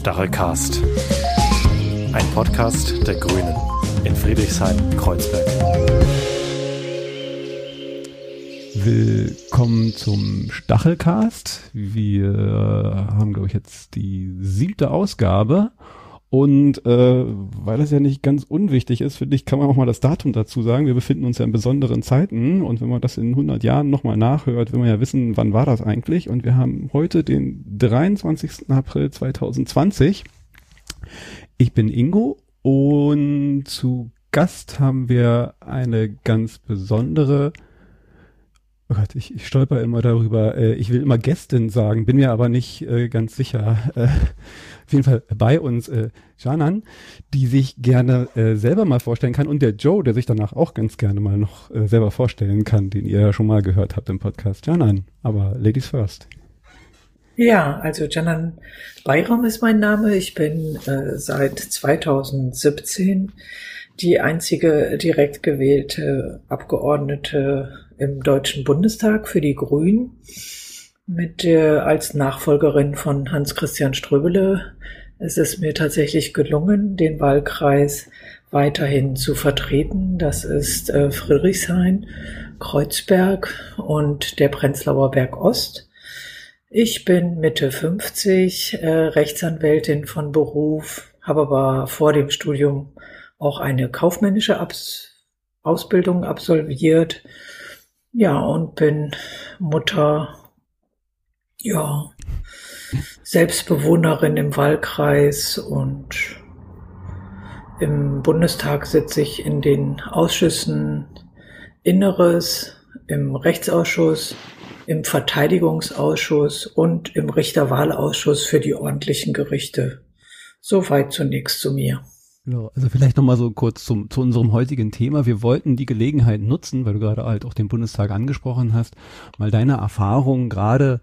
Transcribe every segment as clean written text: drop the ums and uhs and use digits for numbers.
Stachelcast. Ein Podcast der Grünen in Friedrichshain-Kreuzberg. Willkommen zum Stachelcast. Wir haben, glaube ich, jetzt die 7. Ausgabe. Und weil es ja nicht ganz unwichtig ist, finde ich, kann man auch mal das Datum dazu sagen. Wir befinden uns ja in besonderen Zeiten. Und wenn man das in 100 Jahren nochmal nachhört, will man ja wissen, wann war das eigentlich. Und wir haben heute den 23. April 2020. Ich bin Ingo und zu Gast haben wir eine ganz besondere... Oh Gott, ich stolper immer darüber. Ich will immer Gästin sagen, bin mir aber nicht ganz sicher. Auf jeden Fall bei uns Canan, die sich gerne selber mal vorstellen kann, und der Joe, der sich danach auch ganz gerne mal noch selber vorstellen kann, den ihr ja schon mal gehört habt im Podcast. Canan, aber Ladies first. Ja, also Canan Bayram ist mein Name. Ich bin seit 2017 die einzige direkt gewählte Abgeordnete im Deutschen Bundestag für die Grünen, als Nachfolgerin von Hans-Christian Ströbele. Es ist mir tatsächlich gelungen, den Wahlkreis weiterhin zu vertreten. Das ist Friedrichshain, Kreuzberg und der Prenzlauer Berg Ost. Ich bin Mitte 50, Rechtsanwältin von Beruf, habe aber vor dem Studium auch eine kaufmännische Ausbildung absolviert. Ja, und bin Mutter, ja, Selbstbewohnerin im Wahlkreis, und im Bundestag sitze ich in den Ausschüssen Inneres, im Rechtsausschuss, im Verteidigungsausschuss und im Richterwahlausschuss für die ordentlichen Gerichte. Soweit zunächst zu mir. Genau, also vielleicht nochmal so kurz zu unserem heutigen Thema. Wir wollten die Gelegenheit nutzen, weil du gerade halt auch den Bundestag angesprochen hast, mal deine Erfahrungen gerade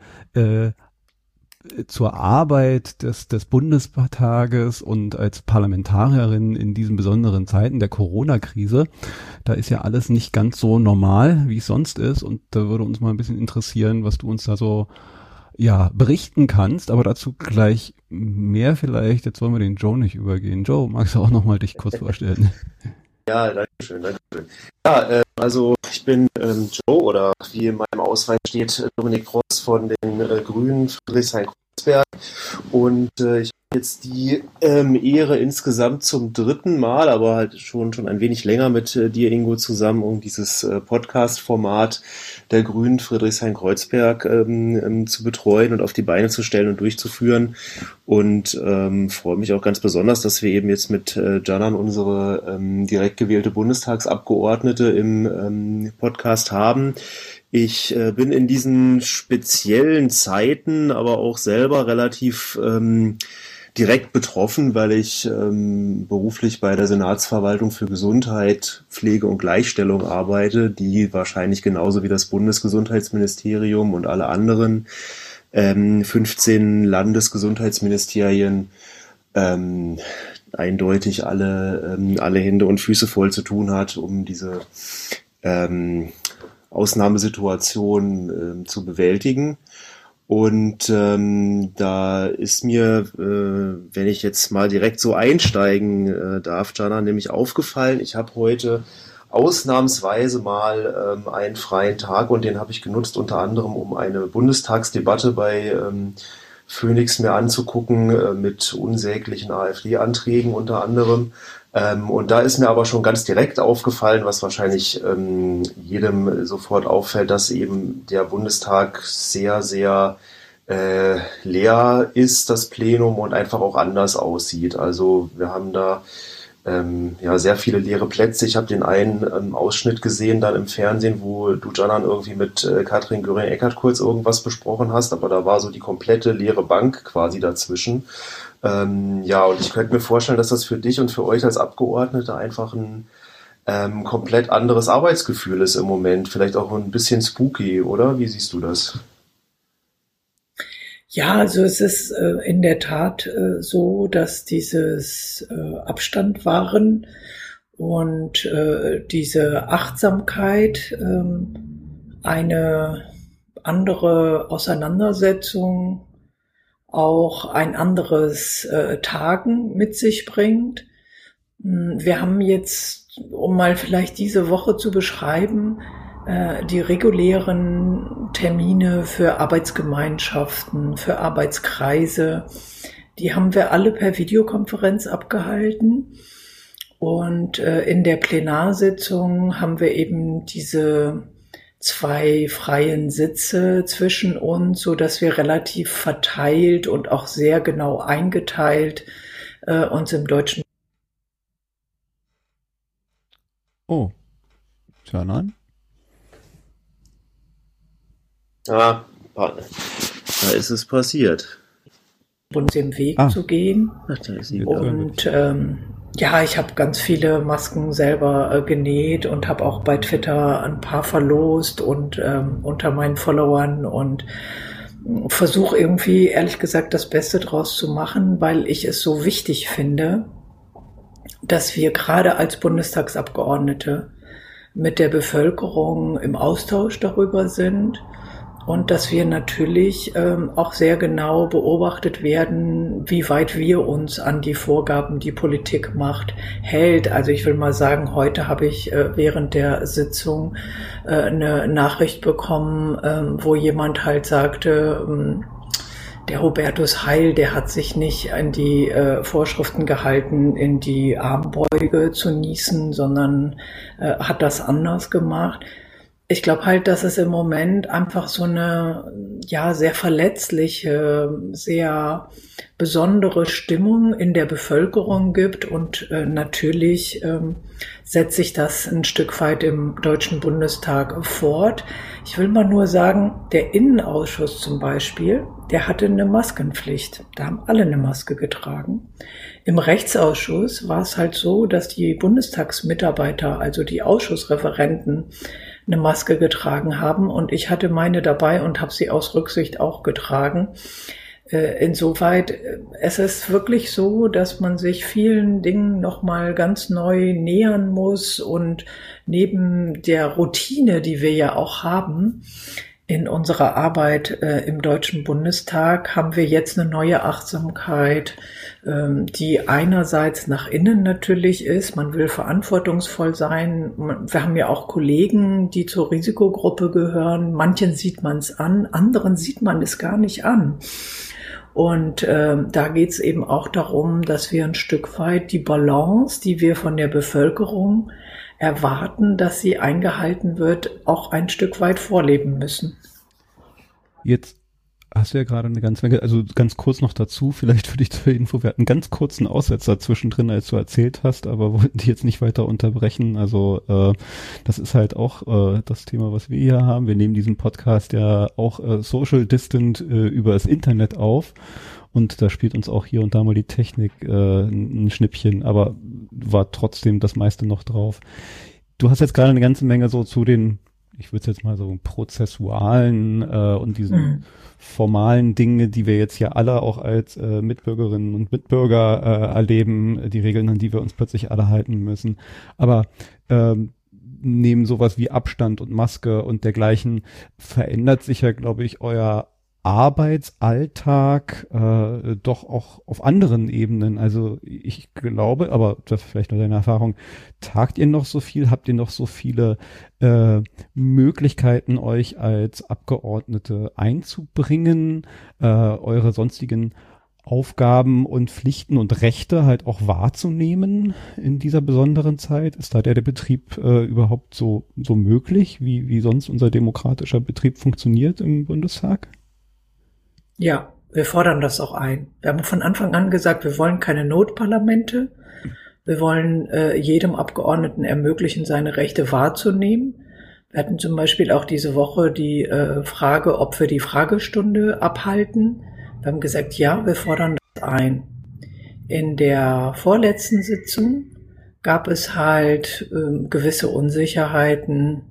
zur Arbeit des Bundestages und als Parlamentarierin in diesen besonderen Zeiten der Corona-Krise. Da ist ja alles nicht ganz so normal, wie es sonst ist, und da würde uns mal ein bisschen interessieren, was du uns da so berichten kannst, aber dazu gleich mehr vielleicht. Jetzt wollen wir den Joe nicht übergehen. Joe, magst du auch nochmal dich kurz vorstellen? Ja, danke schön. Ja, also ich bin Joe, oder wie in meinem Ausweis steht, Dominik Ross von den Grünen Friedrichshain-Kreuzberg, und ich habe jetzt die Ehre, insgesamt zum 3. Mal, aber halt schon ein wenig länger mit dir, Ingo, zusammen, um dieses Podcast-Format der Grünen Friedrichshain-Kreuzberg zu betreuen und auf die Beine zu stellen und durchzuführen, und freue mich auch ganz besonders, dass wir eben jetzt mit Canan unsere direkt gewählte Bundestagsabgeordnete im Podcast haben. Ich bin in diesen speziellen Zeiten aber auch selber relativ direkt betroffen, weil ich beruflich bei der Senatsverwaltung für Gesundheit, Pflege und Gleichstellung arbeite, die wahrscheinlich genauso wie das Bundesgesundheitsministerium und alle anderen 15 Landesgesundheitsministerien eindeutig alle Hände und Füße voll zu tun hat, um diese Ausnahmesituation zu bewältigen. Und da ist mir, wenn ich jetzt mal direkt so einsteigen darf, Canan, nämlich aufgefallen, ich habe heute ausnahmsweise mal einen freien Tag, und den habe ich genutzt unter anderem, um eine Bundestagsdebatte bei Phoenix mir anzugucken, mit unsäglichen AfD-Anträgen unter anderem. Und da ist mir aber schon ganz direkt aufgefallen, was wahrscheinlich jedem sofort auffällt, dass eben der Bundestag sehr, sehr leer ist, das Plenum, und einfach auch anders aussieht. Also wir haben da sehr viele leere Plätze. Ich habe den einen Ausschnitt gesehen dann im Fernsehen, wo du, Canan, irgendwie mit Katrin Göring-Eckardt kurz irgendwas besprochen hast, aber da war so die komplette leere Bank quasi dazwischen. Und ich könnte mir vorstellen, dass das für dich und für euch als Abgeordnete einfach ein komplett anderes Arbeitsgefühl ist im Moment. Vielleicht auch ein bisschen spooky, oder? Wie siehst du das? Ja, also es ist in der Tat so, dass dieses Abstand wahren und diese Achtsamkeit eine andere Auseinandersetzung auch ein anderes Tagen mit sich bringt. Wir haben jetzt, um mal vielleicht diese Woche zu beschreiben, die regulären Termine für Arbeitsgemeinschaften, für Arbeitskreise, die haben wir alle per Videokonferenz abgehalten. Und in der Plenarsitzung haben wir eben diese 2 freien Sitze zwischen uns, so dass wir relativ verteilt und auch sehr genau eingeteilt uns im Deutschen. Oh, tja, nein. Da ist es passiert. Bund den Weg zu gehen. Ach, da ist sie. Und ja, ich habe ganz viele Masken selber genäht und habe auch bei Twitter ein paar verlost und unter meinen Followern und versuche irgendwie, ehrlich gesagt, das Beste draus zu machen, weil ich es so wichtig finde, dass wir gerade als Bundestagsabgeordnete mit der Bevölkerung im Austausch darüber sind und dass wir natürlich auch sehr genau beobachtet werden, wie weit wir uns an die Vorgaben, die Politik macht, hält. Also ich will mal sagen, heute habe ich während der Sitzung eine Nachricht bekommen, wo jemand halt sagte, der Hubertus Heil, der hat sich nicht an die Vorschriften gehalten, in die Armbeuge zu niesen, sondern hat das anders gemacht. Ich glaube halt, dass es im Moment einfach so eine ja sehr verletzliche, sehr besondere Stimmung in der Bevölkerung gibt und natürlich setzt sich das ein Stück weit im Deutschen Bundestag fort. Ich will mal nur sagen, der Innenausschuss zum Beispiel, der hatte eine Maskenpflicht. Da haben alle eine Maske getragen. Im Rechtsausschuss war es halt so, dass die Bundestagsmitarbeiter, also die Ausschussreferenten, eine Maske getragen haben und ich hatte meine dabei und habe sie aus Rücksicht auch getragen. Insoweit, es ist wirklich so, dass man sich vielen Dingen nochmal ganz neu nähern muss und neben der Routine, die wir ja auch haben in unserer Arbeit im Deutschen Bundestag, haben wir jetzt eine neue Achtsamkeit, die einerseits nach innen natürlich ist. Man will verantwortungsvoll sein. Wir haben ja auch Kollegen, die zur Risikogruppe gehören. Manchen sieht man es an, anderen sieht man es gar nicht an. Und da geht es eben auch darum, dass wir ein Stück weit die Balance, die wir von der Bevölkerung erwarten, dass sie eingehalten wird, auch ein Stück weit vorleben müssen. Jetzt hast du ja gerade eine ganze Menge, also ganz kurz noch dazu, vielleicht für dich zur Info, wir hatten einen ganz kurzen Aussetzer zwischendrin, als du erzählt hast, aber wollten die jetzt nicht weiter unterbrechen. Also das ist halt auch das Thema, was wir hier haben. Wir nehmen diesen Podcast ja auch social distant über das Internet auf. Und da spielt uns auch hier und da mal die Technik ein Schnippchen, aber war trotzdem das meiste noch drauf. Du hast jetzt gerade eine ganze Menge so zu den, ich würde es jetzt mal so prozessualen und diesen formalen Dinge, die wir jetzt ja alle auch als Mitbürgerinnen und Mitbürger erleben, die Regeln, an die wir uns plötzlich alle halten müssen. Aber neben sowas wie Abstand und Maske und dergleichen verändert sich ja, glaube ich, euer Arbeitsalltag doch auch auf anderen Ebenen. Also ich glaube, aber das ist vielleicht nur deine Erfahrung, tagt ihr noch so viel, habt ihr noch so viele Möglichkeiten, euch als Abgeordnete einzubringen, eure sonstigen Aufgaben und Pflichten und Rechte halt auch wahrzunehmen in dieser besonderen Zeit? Ist da der Betrieb überhaupt so möglich, wie sonst unser demokratischer Betrieb funktioniert im Bundestag? Ja, wir fordern das auch ein. Wir haben von Anfang an gesagt, wir wollen keine Notparlamente. Wir wollen jedem Abgeordneten ermöglichen, seine Rechte wahrzunehmen. Wir hatten zum Beispiel auch diese Woche die Frage, ob wir die Fragestunde abhalten. Wir haben gesagt, ja, wir fordern das ein. In der vorletzten Sitzung gab es halt gewisse Unsicherheiten.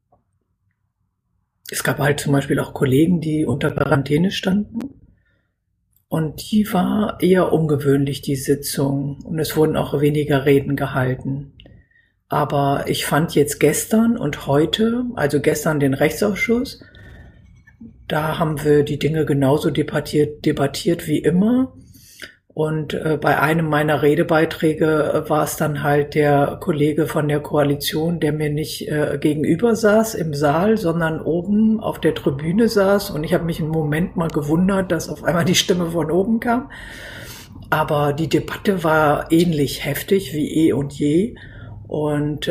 Es gab halt zum Beispiel auch Kollegen, die unter Quarantäne standen. Und die war eher ungewöhnlich, die Sitzung. Und es wurden auch weniger Reden gehalten. Aber ich fand jetzt gestern und heute, also gestern den Rechtsausschuss, Da haben wir die Dinge genauso debattiert wie immer. Und bei einem meiner Redebeiträge war es dann halt der Kollege von der Koalition, der mir nicht gegenüber saß im Saal, sondern oben auf der Tribüne saß. Und ich habe mich einen Moment mal gewundert, dass auf einmal die Stimme von oben kam. Aber die Debatte war ähnlich heftig wie eh und je. Und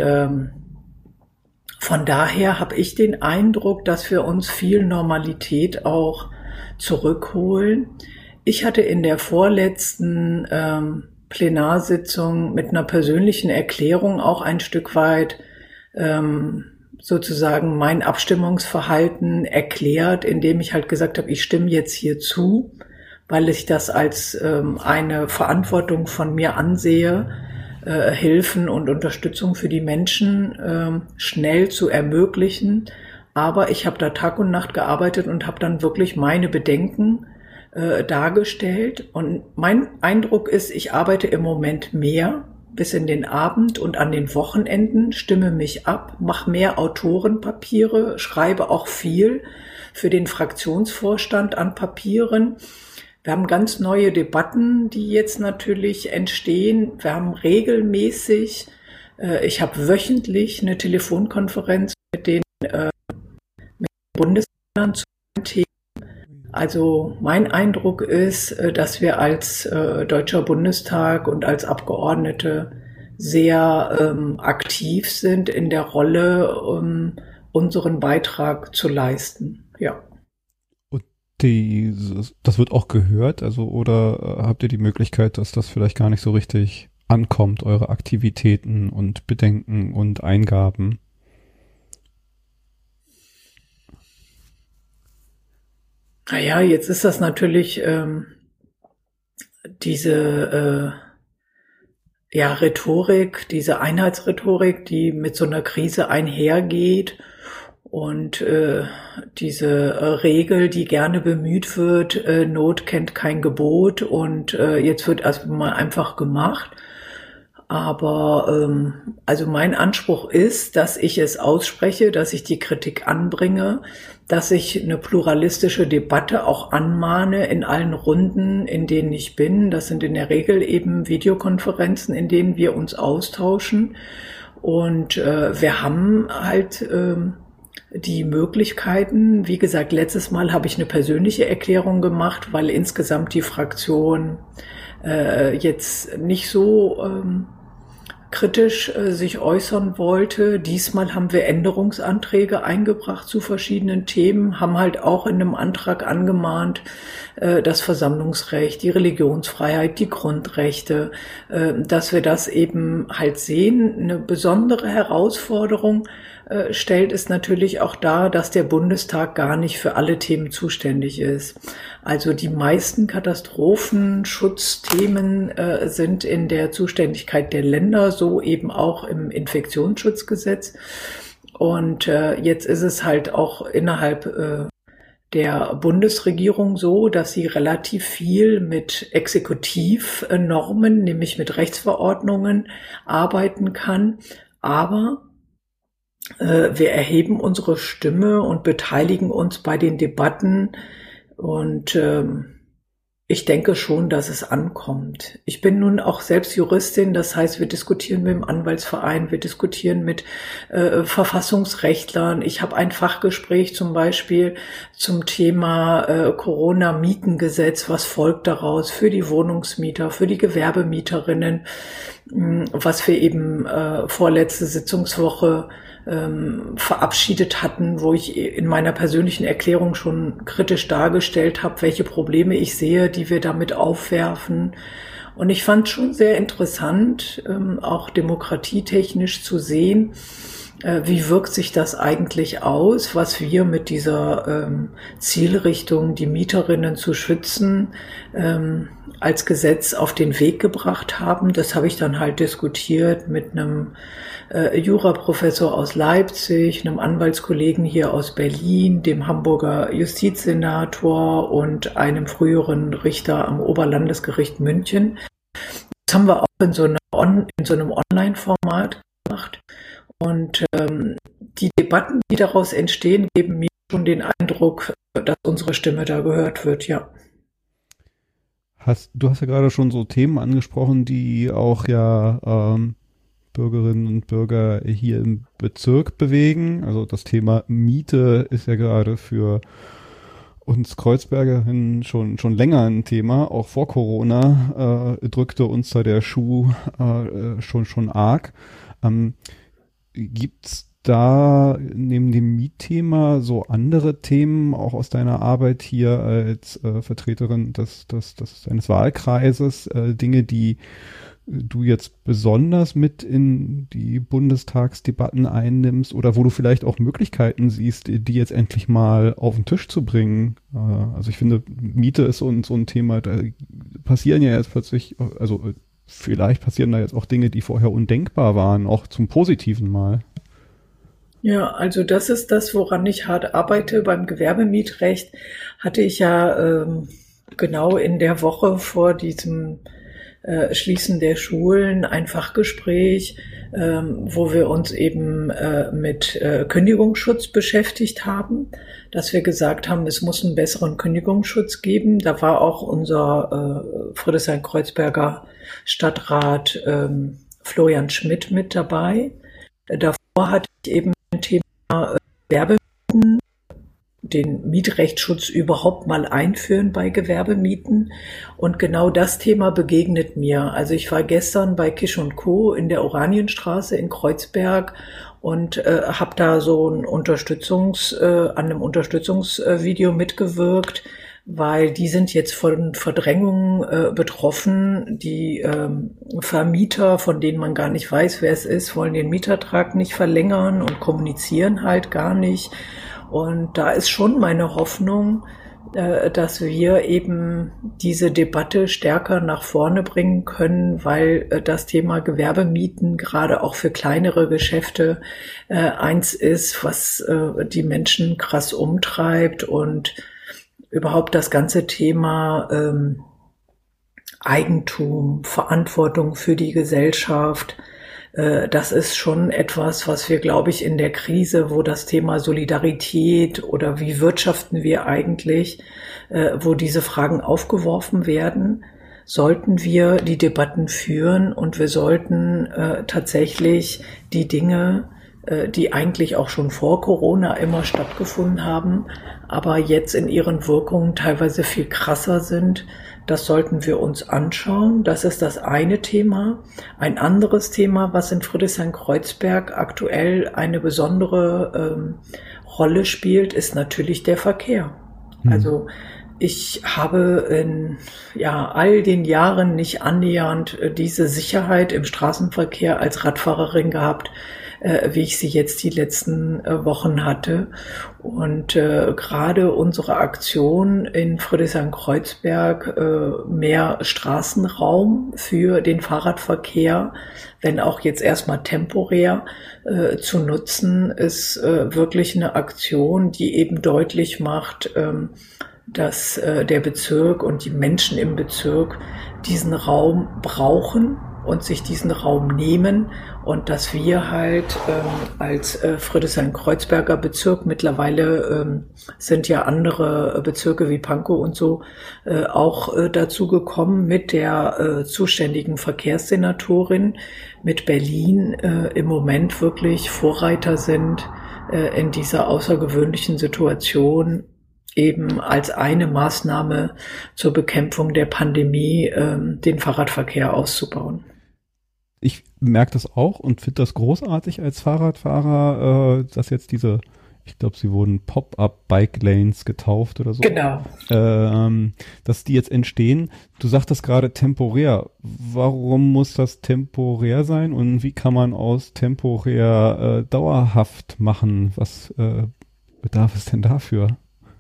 von daher habe ich den Eindruck, dass wir uns viel Normalität auch zurückholen. Ich hatte in der vorletzten Plenarsitzung mit einer persönlichen Erklärung auch ein Stück weit sozusagen mein Abstimmungsverhalten erklärt, indem ich halt gesagt habe, ich stimme jetzt hier zu, weil ich das als eine Verantwortung von mir ansehe, Hilfen und Unterstützung für die Menschen schnell zu ermöglichen. Aber ich habe da Tag und Nacht gearbeitet und habe dann wirklich meine Bedenken dargestellt. Und mein Eindruck ist, ich arbeite im Moment mehr bis in den Abend und an den Wochenenden, stimme mich ab, mache mehr Autorenpapiere, schreibe auch viel für den Fraktionsvorstand an Papieren. Wir haben ganz neue Debatten, die jetzt natürlich entstehen. Wir haben regelmäßig, ich habe wöchentlich eine Telefonkonferenz mit den Bundesländern zu den Themen. Also mein Eindruck ist, dass wir als Deutscher Bundestag und als Abgeordnete sehr aktiv sind in der Rolle, unseren Beitrag zu leisten. Ja. Das wird auch gehört, also oder habt ihr die Möglichkeit, dass das vielleicht gar nicht so richtig ankommt, eure Aktivitäten und Bedenken und Eingaben? Naja, jetzt ist das natürlich diese Rhetorik, diese Einheitsrhetorik, die mit so einer Krise einhergeht. Und diese Regel, die gerne bemüht wird, Not kennt kein Gebot und jetzt wird erstmal einfach gemacht. Aber also mein Anspruch ist, dass ich es ausspreche, dass ich die Kritik anbringe, dass ich eine pluralistische Debatte auch anmahne in allen Runden, in denen ich bin. Das sind in der Regel eben Videokonferenzen, in denen wir uns austauschen. Und wir haben halt die Möglichkeiten. Wie gesagt, letztes Mal habe ich eine persönliche Erklärung gemacht, weil insgesamt die Fraktion jetzt nicht so kritisch sich äußern wollte. Diesmal haben wir Änderungsanträge eingebracht zu verschiedenen Themen, haben halt auch in einem Antrag angemahnt, das Versammlungsrecht, die Religionsfreiheit, die Grundrechte, dass wir das eben halt sehen. Eine besondere Herausforderung stellt es natürlich auch dar, dass der Bundestag gar nicht für alle Themen zuständig ist. Also die meisten Katastrophenschutzthemen sind in der Zuständigkeit der Länder, so eben auch im Infektionsschutzgesetz. Und jetzt ist es halt auch innerhalb der Bundesregierung so, dass sie relativ viel mit Exekutivnormen, nämlich mit Rechtsverordnungen, arbeiten kann. Aber wir erheben unsere Stimme und beteiligen uns bei den Debatten und ich denke schon, dass es ankommt. Ich bin nun auch selbst Juristin, das heißt, wir diskutieren mit dem Anwaltsverein, wir diskutieren mit Verfassungsrechtlern. Ich habe ein Fachgespräch zum Beispiel zum Thema Corona-Mietengesetz, was folgt daraus für die Wohnungsmieter, für die Gewerbemieterinnen, was wir eben vorletzte Sitzungswoche verabschiedet hatten, wo ich in meiner persönlichen Erklärung schon kritisch dargestellt habe, welche Probleme ich sehe, die wir damit aufwerfen. Und ich fand schon sehr interessant, auch demokratietechnisch zu sehen, wie wirkt sich das eigentlich aus, was wir mit dieser Zielrichtung, die Mieterinnen zu schützen, als Gesetz auf den Weg gebracht haben. Das habe ich dann halt diskutiert mit einem Juraprofessor aus Leipzig, einem Anwaltskollegen hier aus Berlin, dem Hamburger Justizsenator und einem früheren Richter am Oberlandesgericht München. Das haben wir auch in so einem Online-Format gemacht. Und die Debatten, die daraus entstehen, geben mir schon den Eindruck, dass unsere Stimme da gehört wird, ja. Du hast ja gerade schon so Themen angesprochen, die auch ja Bürgerinnen und Bürger hier im Bezirk bewegen. Also das Thema Miete ist ja gerade für uns Kreuzbergerinnen schon länger ein Thema. Auch vor Corona drückte uns da der Schuh schon arg. Gibt's da neben dem Mietthema so andere Themen auch aus deiner Arbeit hier als Vertreterin eines Wahlkreises, Dinge, die du jetzt besonders mit in die Bundestagsdebatten einnimmst oder wo du vielleicht auch Möglichkeiten siehst, die jetzt endlich mal auf den Tisch zu bringen? Also ich finde, Miete ist so ein Thema, da passieren ja jetzt plötzlich, also vielleicht passieren da jetzt auch Dinge, die vorher undenkbar waren, auch zum Positiven mal. Ja, also das ist das, woran ich hart arbeite. Beim Gewerbemietrecht hatte ich ja genau in der Woche vor diesem Schließen der Schulen ein Fachgespräch, wo wir uns eben mit Kündigungsschutz beschäftigt haben, dass wir gesagt haben, es muss einen besseren Kündigungsschutz geben. Da war auch unser Friedrichshain-Kreuzberger Stadtrat Florian Schmidt mit dabei. Davor hatte ich eben ein Thema Gewerbemieten, den Mietrechtsschutz überhaupt mal einführen bei Gewerbemieten. Und genau das Thema begegnet mir. Also ich war gestern bei Kisch & Co. in der Oranienstraße in Kreuzberg und habe da so ein an einem Unterstützungsvideo mitgewirkt, weil die sind jetzt von Verdrängungen betroffen. Die Vermieter, von denen man gar nicht weiß, wer es ist, wollen den Mietertrag nicht verlängern und kommunizieren halt gar nicht. Und da ist schon meine Hoffnung, dass wir eben diese Debatte stärker nach vorne bringen können, weil das Thema Gewerbemieten gerade auch für kleinere Geschäfte eins ist, was die Menschen krass umtreibt und überhaupt das ganze Thema Eigentum, Verantwortung für die Gesellschaft, das ist schon etwas, was wir, glaube ich, in der Krise, wo das Thema Solidarität oder wie wirtschaften wir eigentlich, wo diese Fragen aufgeworfen werden, sollten wir die Debatten führen und wir sollten tatsächlich die Dinge, die eigentlich auch schon vor Corona immer stattgefunden haben, aber jetzt in ihren Wirkungen teilweise viel krasser sind. Das sollten wir uns anschauen. Das ist das eine Thema. Ein anderes Thema, was in Friedrichshain-Kreuzberg aktuell eine besondere Rolle spielt, ist natürlich der Verkehr. Also ich habe in all den Jahren nicht annähernd diese Sicherheit im Straßenverkehr als Radfahrerin gehabt, wie ich sie jetzt die letzten Wochen hatte. Und gerade unsere Aktion in Friedrichshain-Kreuzberg, mehr Straßenraum für den Fahrradverkehr, wenn auch jetzt erstmal temporär zu nutzen, ist wirklich eine Aktion, die eben deutlich macht, dass der Bezirk und die Menschen im Bezirk diesen Raum brauchen und sich diesen Raum nehmen und dass wir halt als Friedrichshain-Kreuzberger Bezirk, mittlerweile sind ja andere Bezirke wie Pankow und so auch dazu gekommen mit der zuständigen Verkehrssenatorin, mit Berlin im Moment wirklich Vorreiter sind in dieser außergewöhnlichen Situation, eben als eine Maßnahme zur Bekämpfung der Pandemie den Fahrradverkehr auszubauen. Ich merke das auch und finde das großartig als Fahrradfahrer, dass jetzt ich glaube, sie wurden Pop-up-Bike-Lanes getauft oder so. Genau. Dass die jetzt entstehen. Du sagtest gerade temporär. Warum muss das temporär sein und wie kann man aus temporär dauerhaft machen? Was bedarf es denn dafür?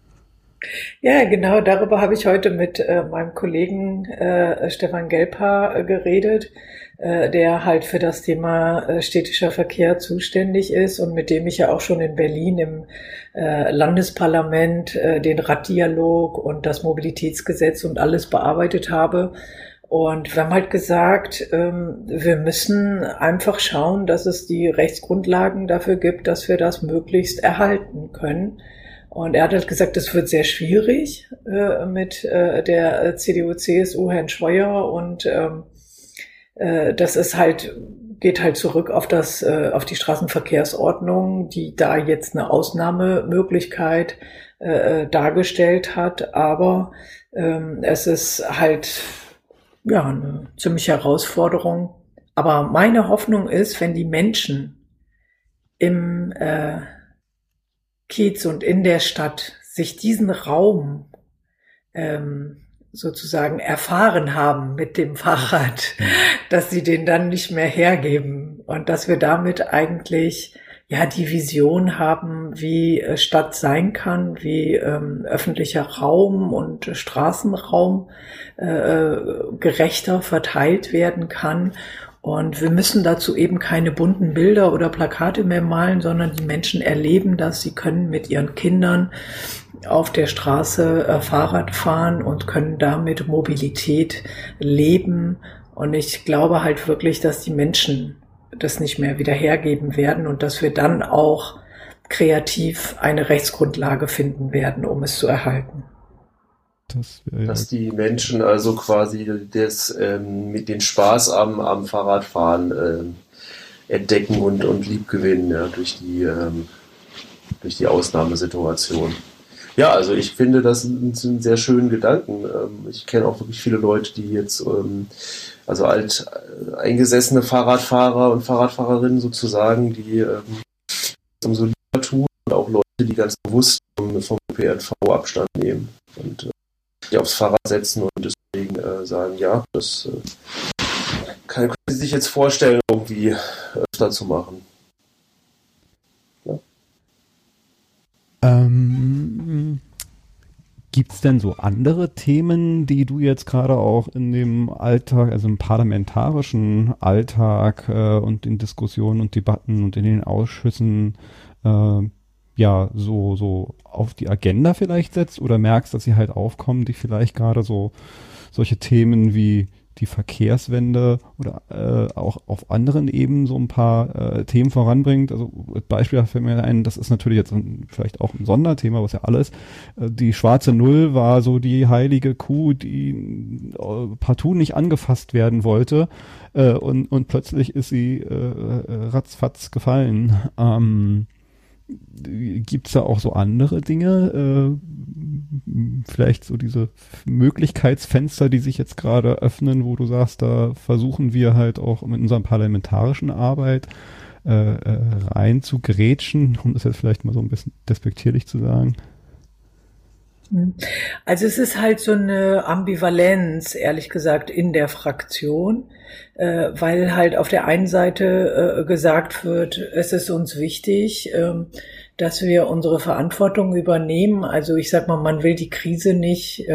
Ja, genau, darüber habe ich heute mit meinem Kollegen Stefan Gelbhaar geredet, der halt für das Thema städtischer Verkehr zuständig ist und mit dem ich ja auch schon in Berlin im Landesparlament den Raddialog und das Mobilitätsgesetz und alles bearbeitet habe. Und wir haben halt gesagt, wir müssen einfach schauen, dass es die Rechtsgrundlagen dafür gibt, dass wir das möglichst erhalten können. Und er hat halt gesagt, es wird sehr schwierig mit der CDU-CSU, Herrn Scheuer, und das ist halt, geht halt zurück auf auf die Straßenverkehrsordnung, die da jetzt eine Ausnahmemöglichkeit dargestellt hat. Aber es ist halt, ja, eine ziemliche Herausforderung. Aber meine Hoffnung ist, wenn die Menschen im Kiez und in der Stadt sich diesen Raum sozusagen erfahren haben mit dem Fahrrad, dass sie den dann nicht mehr hergeben und dass wir damit eigentlich ja die Vision haben, wie Stadt sein kann, wie öffentlicher Raum und Straßenraum gerechter verteilt werden kann. Und wir müssen dazu eben keine bunten Bilder oder Plakate mehr malen, sondern die Menschen erleben das. Sie können mit ihren Kindern auf der Straße Fahrrad fahren und können damit Mobilität leben. Und ich glaube halt wirklich, dass die Menschen das nicht mehr wieder hergeben werden und dass wir dann auch kreativ eine Rechtsgrundlage finden werden, um es zu erhalten. Dass die Menschen also quasi mit den Spaß am Fahrradfahren entdecken und liebgewinnen, ja, durch die Ausnahmesituation. Ja, also ich finde, das sind sehr schönen Gedanken. Ich kenne auch wirklich viele Leute, die jetzt, also eingesessene Fahrradfahrer und Fahrradfahrerinnen sozusagen, die umso lieber tun, und auch Leute, die ganz bewusst vom ÖPNV Abstand nehmen und die aufs Fahrrad setzen und deswegen sagen, ja, das können Sie sich jetzt vorstellen, irgendwie öfter zu machen. Ja. Gibt es denn so andere Themen, die du jetzt gerade auch in dem Alltag, also im parlamentarischen Alltag und in Diskussionen und Debatten und in den Ausschüssen ja, so auf die Agenda vielleicht setzt oder merkst, dass sie halt aufkommen, die vielleicht gerade so solche Themen wie die Verkehrswende oder auch auf anderen Ebenen so ein paar Themen voranbringt? Also Beispiel fällt mir ein, das ist natürlich jetzt vielleicht auch ein Sonderthema, was ja alles, die schwarze Null war so die heilige Kuh, die partout nicht angefasst werden wollte und plötzlich ist sie ratzfatz gefallen. Gibt es da auch so andere Dinge, vielleicht so diese Möglichkeitsfenster, die sich jetzt gerade öffnen, wo du sagst, da versuchen wir halt auch mit unserer parlamentarischen Arbeit rein zu grätschen, um das jetzt vielleicht mal so ein bisschen despektierlich zu sagen? Also es ist halt so eine Ambivalenz, ehrlich gesagt, in der Fraktion, weil halt auf der einen Seite gesagt wird, es ist uns wichtig, dass wir unsere Verantwortung übernehmen. Also ich sag mal, man will die Krise nicht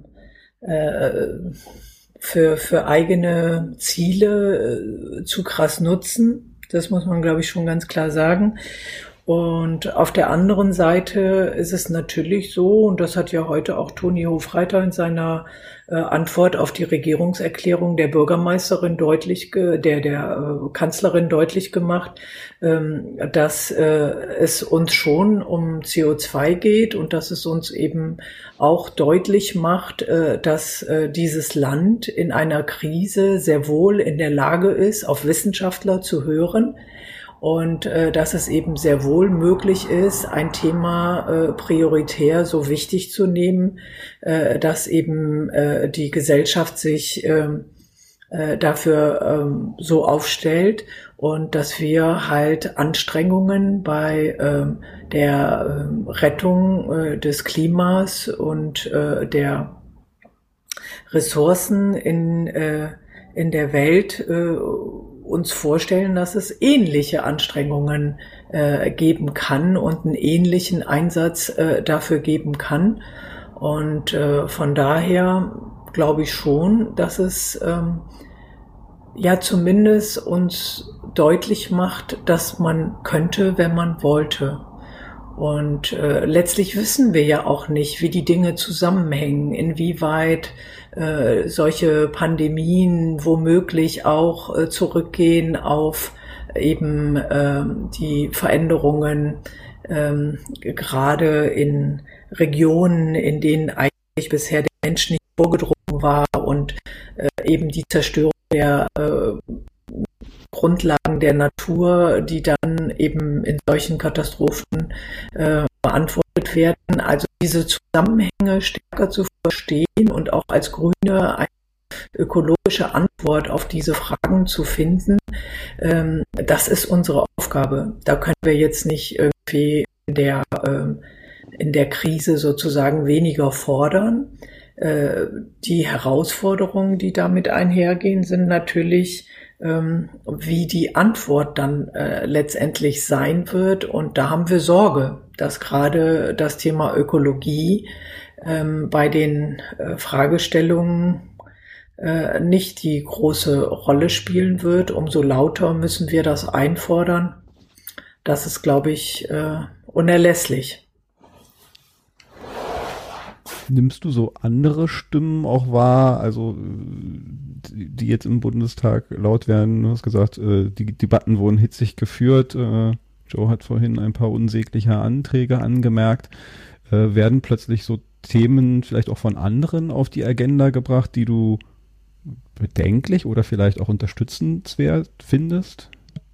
für eigene Ziele zu krass nutzen. Das muss man, glaube ich, schon ganz klar sagen. Und auf der anderen Seite ist es natürlich so, und das hat ja heute auch Toni Hofreiter in seiner Antwort auf die Regierungserklärung der Bürgermeisterin der Kanzlerin deutlich gemacht, dass es uns schon um CO2 geht und dass es uns eben auch deutlich macht, dass dieses Land in einer Krise sehr wohl in der Lage ist, auf Wissenschaftler zu hören. Und dass es eben sehr wohl möglich ist, ein Thema prioritär so wichtig zu nehmen, dass eben die Gesellschaft sich dafür so aufstellt und dass wir halt Anstrengungen bei der Rettung des Klimas und der Ressourcen in der Welt uns vorstellen, dass es ähnliche Anstrengungen geben kann und einen ähnlichen Einsatz dafür geben kann. Und von daher glaube ich schon, dass es ja zumindest uns deutlich macht, dass man könnte, wenn man wollte. Und letztlich wissen wir ja auch nicht, wie die Dinge zusammenhängen, inwieweit solche Pandemien womöglich auch zurückgehen auf eben die Veränderungen gerade in Regionen, in denen eigentlich bisher der Mensch nicht vorgedrungen war und eben die Zerstörung der Grundlagen der Natur, die dann eben in solchen Katastrophen beantwortet werden. Also diese Zusammenhänge stärker zu verstehen und auch als Grüne eine ökologische Antwort auf diese Fragen zu finden, das ist unsere Aufgabe. Da können wir jetzt nicht irgendwie in der Krise sozusagen weniger fordern. Die Herausforderungen, die damit einhergehen, sind natürlich, wie die Antwort dann letztendlich sein wird. Und da haben wir Sorge, dass gerade das Thema Ökologie bei den Fragestellungen nicht die große Rolle spielen wird. Umso lauter müssen wir das einfordern. Das ist, glaube ich, unerlässlich. Nimmst du so andere Stimmen auch wahr, also die jetzt im Bundestag laut werden? Du hast gesagt, die Debatten wurden hitzig geführt. Joe hat vorhin ein paar unsägliche Anträge angemerkt. Werden plötzlich so Themen vielleicht auch von anderen auf die Agenda gebracht, die du bedenklich oder vielleicht auch unterstützenswert findest?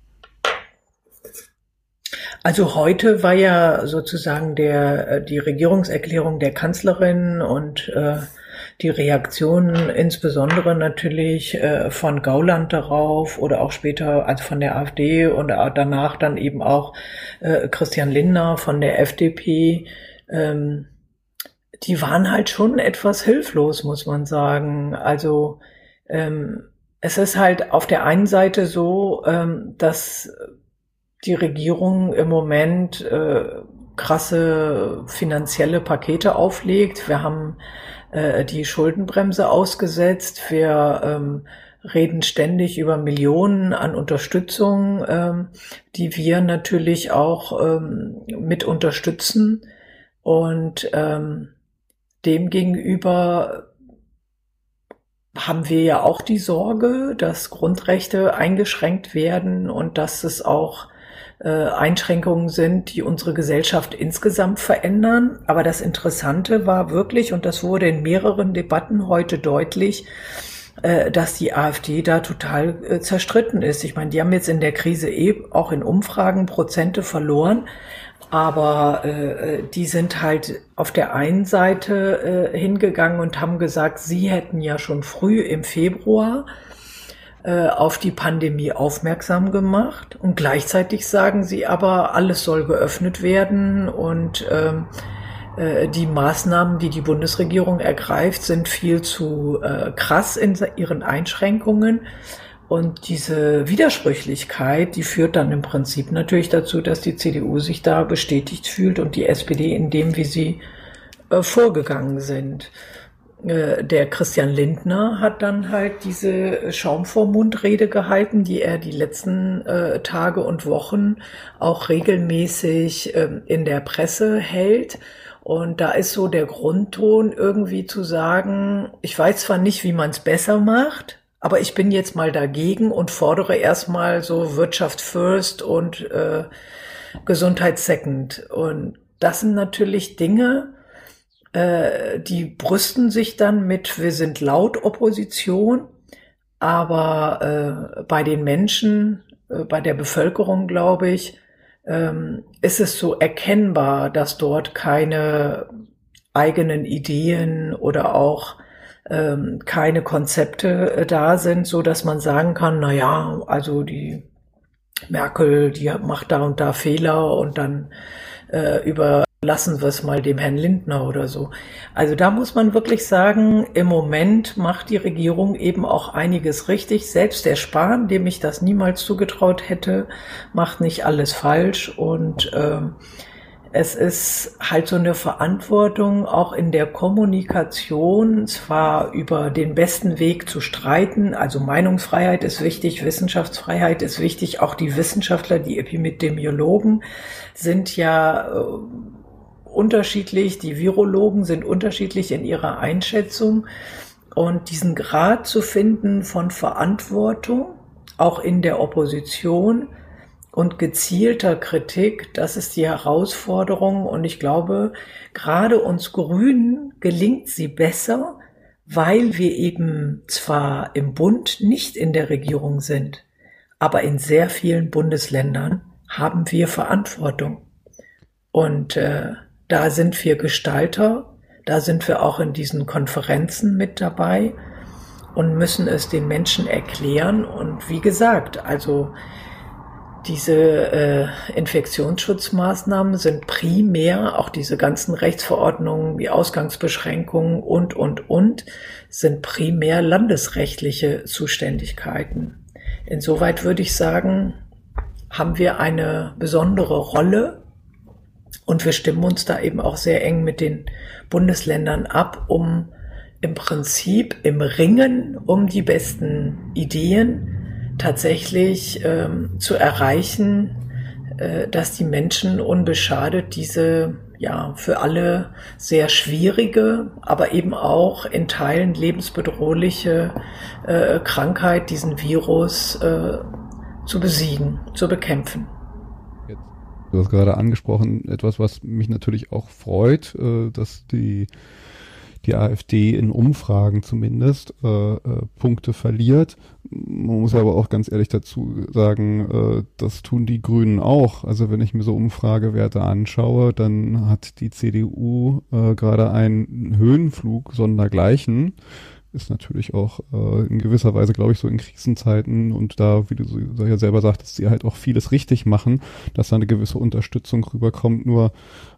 Also heute war ja sozusagen die Regierungserklärung der Kanzlerin und die Reaktionen insbesondere natürlich von Gauland darauf oder auch später also von der AfD und danach dann eben auch Christian Lindner von der FDP. Die waren halt schon etwas hilflos, muss man sagen. Also es ist halt auf der einen Seite so, dass die Regierung im Moment krasse finanzielle Pakete auflegt. Wir haben die Schuldenbremse ausgesetzt. Wir reden ständig über Millionen an Unterstützung, die wir natürlich auch mit unterstützen. Und demgegenüber haben wir ja auch die Sorge, dass Grundrechte eingeschränkt werden und dass es auch Einschränkungen sind, die unsere Gesellschaft insgesamt verändern. Aber das Interessante war wirklich, und das wurde in mehreren Debatten heute deutlich, dass die AfD da total zerstritten ist. Ich meine, die haben jetzt in der Krise auch in Umfragen Prozente verloren, aber die sind halt auf der einen Seite hingegangen und haben gesagt, sie hätten ja schon früh im Februar auf die Pandemie aufmerksam gemacht und gleichzeitig sagen sie aber, alles soll geöffnet werden und die Maßnahmen, die die Bundesregierung ergreift, sind viel zu krass in ihren Einschränkungen und diese Widersprüchlichkeit, die führt dann im Prinzip natürlich dazu, dass die CDU sich da bestätigt fühlt und die SPD in dem, wie sie vorgegangen sind. Der Christian Lindner hat dann halt diese Schaum vorm Mund Rede gehalten, die er die letzten Tage und Wochen auch regelmäßig in der Presse hält. Und da ist so der Grundton irgendwie zu sagen, ich weiß zwar nicht, wie man es besser macht, aber ich bin jetzt mal dagegen und fordere erstmal so Wirtschaft first und Gesundheit second. Und das sind natürlich Dinge, die brüsten sich dann mit, wir sind laut Opposition, aber bei den Menschen, bei der Bevölkerung, glaube ich, ist es so erkennbar, dass dort keine eigenen Ideen oder auch keine Konzepte da sind, so dass man sagen kann, na ja, also die Merkel, die macht da und da Fehler und dann überlassen wir es mal dem Herrn Lindner oder so. Also da muss man wirklich sagen, im Moment macht die Regierung eben auch einiges richtig. Selbst der Spahn, dem ich das niemals zugetraut hätte, macht nicht alles falsch. Und es ist halt so eine Verantwortung, auch in der Kommunikation, zwar über den besten Weg zu streiten, also Meinungsfreiheit ist wichtig, Wissenschaftsfreiheit ist wichtig, auch die Wissenschaftler, die Epidemiologen sind ja unterschiedlich, die Virologen sind unterschiedlich in ihrer Einschätzung und diesen Grad zu finden von Verantwortung, auch in der Opposition und gezielter Kritik, das ist die Herausforderung. Und ich glaube, gerade uns Grünen gelingt sie besser, weil wir eben zwar im Bund nicht in der Regierung sind, aber in sehr vielen Bundesländern haben wir Verantwortung. Und da sind wir Gestalter, da sind wir auch in diesen Konferenzen mit dabei und müssen es den Menschen erklären. Und wie gesagt, also diese Infektionsschutzmaßnahmen sind primär, auch diese ganzen Rechtsverordnungen wie Ausgangsbeschränkungen und, sind primär landesrechtliche Zuständigkeiten. Insoweit würde ich sagen, haben wir eine besondere Rolle und wir stimmen uns da eben auch sehr eng mit den Bundesländern ab, um im Prinzip im Ringen um die besten Ideen tatsächlich zu erreichen, dass die Menschen unbeschadet diese für alle sehr schwierige, aber eben auch in Teilen lebensbedrohliche Krankheit, diesen Virus zu besiegen, zu bekämpfen. Du hast gerade angesprochen, etwas, was mich natürlich auch freut, dass die AfD in Umfragen zumindest Punkte verliert. Man muss aber auch ganz ehrlich dazu sagen, das tun die Grünen auch. Also wenn ich mir so Umfragewerte anschaue, dann hat die CDU gerade einen Höhenflug sondergleichen. Ist natürlich auch in gewisser Weise, glaube ich, so in Krisenzeiten und da, wie du ja selber sagtest, sie halt auch vieles richtig machen, dass da eine gewisse Unterstützung rüberkommt. Nur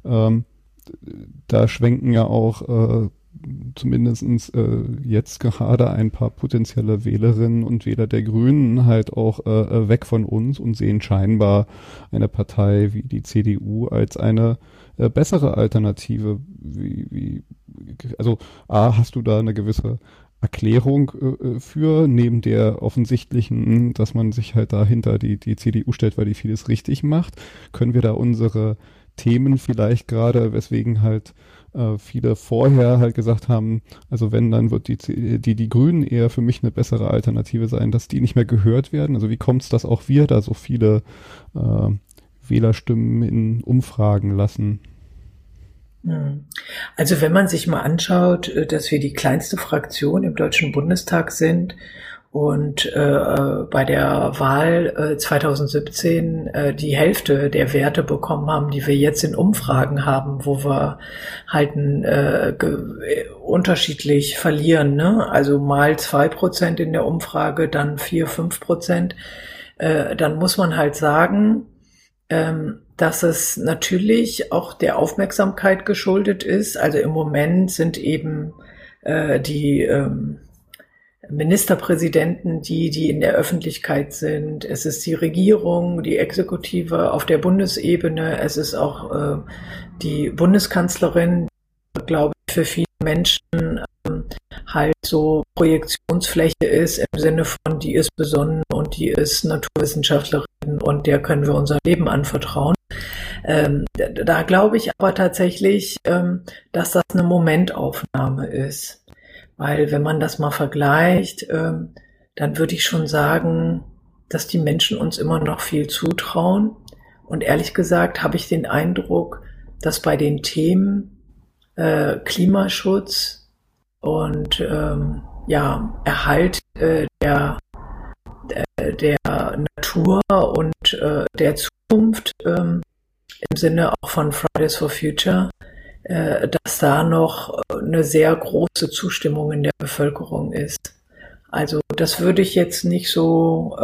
da schwenken ja auch zumindestens jetzt gerade ein paar potenzielle Wählerinnen und Wähler der Grünen halt auch weg von uns und sehen scheinbar eine Partei wie die CDU als eine bessere Alternative. Also hast du da eine gewisse Erklärung für, neben der offensichtlichen, dass man sich halt dahinter die CDU stellt, weil die vieles richtig macht? Können wir da unsere Themen vielleicht gerade, weswegen halt viele vorher halt gesagt haben, also wenn, dann wird die Grünen eher für mich eine bessere Alternative sein, dass die nicht mehr gehört werden? Also wie kommt es, dass auch wir da so viele Wählerstimmen in Umfragen lassen? Also wenn man sich mal anschaut, dass wir die kleinste Fraktion im Deutschen Bundestag sind und bei der Wahl 2017 die Hälfte der Werte bekommen haben, die wir jetzt in Umfragen haben, wo wir halt unterschiedlich verlieren, ne? Also mal 2% in der Umfrage, dann 4-5%, dann muss man halt sagen, dass es natürlich auch der Aufmerksamkeit geschuldet ist. Also im Moment sind eben die Ministerpräsidenten, die in der Öffentlichkeit sind. Es ist die Regierung, die Exekutive auf der Bundesebene. Es ist auch die Bundeskanzlerin, glaube ich, für viele Menschen halt so Projektionsfläche ist im Sinne von, die ist besonnen und die ist Naturwissenschaftlerin und der können wir unser Leben anvertrauen. Da glaube ich aber tatsächlich, dass das eine Momentaufnahme ist. Weil wenn man das mal vergleicht, dann würde ich schon sagen, dass die Menschen uns immer noch viel zutrauen. Und ehrlich gesagt habe ich den Eindruck, dass bei den Themen Klimaschutz und Erhalt der Natur und der Zukunft im Sinne auch von Fridays for Future, dass da noch eine sehr große Zustimmung in der Bevölkerung ist. Also das würde ich jetzt nicht so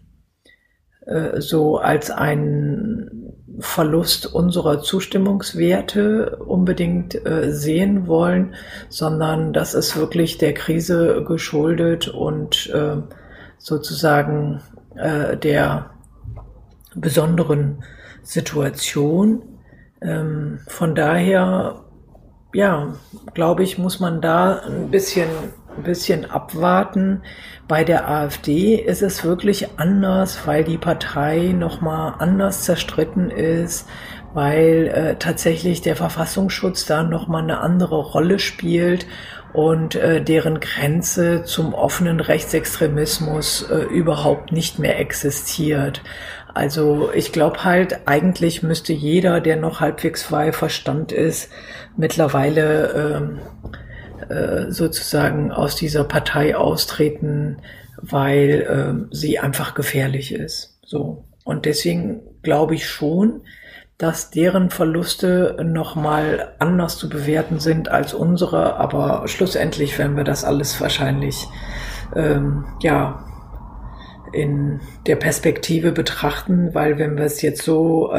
als einen Verlust unserer Zustimmungswerte unbedingt sehen wollen, sondern das ist wirklich der Krise geschuldet und sozusagen der besonderen Situation. Von daher, glaube ich, muss man da ein bisschen abwarten. Bei der AfD ist es wirklich anders, weil die Partei nochmal anders zerstritten ist, weil tatsächlich der Verfassungsschutz da nochmal eine andere Rolle spielt und deren Grenze zum offenen Rechtsextremismus überhaupt nicht mehr existiert. Also ich glaube halt, eigentlich müsste jeder, der noch halbwegs bei Verstand ist, mittlerweile sozusagen aus dieser Partei austreten, weil sie einfach gefährlich ist. So. Und deswegen glaube ich schon, dass deren Verluste nochmal anders zu bewerten sind als unsere, aber schlussendlich werden wir das alles wahrscheinlich in der Perspektive betrachten, weil wenn wir es jetzt so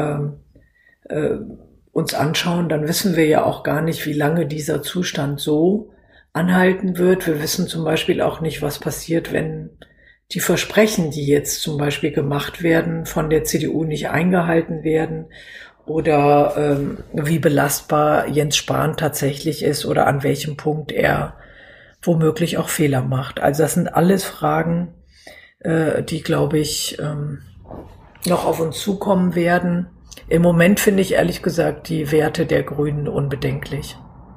uns anschauen, dann wissen wir ja auch gar nicht, wie lange dieser Zustand so anhalten wird. Wir wissen zum Beispiel auch nicht, was passiert, wenn die Versprechen, die jetzt zum Beispiel gemacht werden, von der CDU nicht eingehalten werden oder wie belastbar Jens Spahn tatsächlich ist oder an welchem Punkt er womöglich auch Fehler macht. Also das sind alles Fragen, die, glaube ich, noch auf uns zukommen werden. Im Moment finde ich ehrlich gesagt die Werte der Grünen unbedenklich.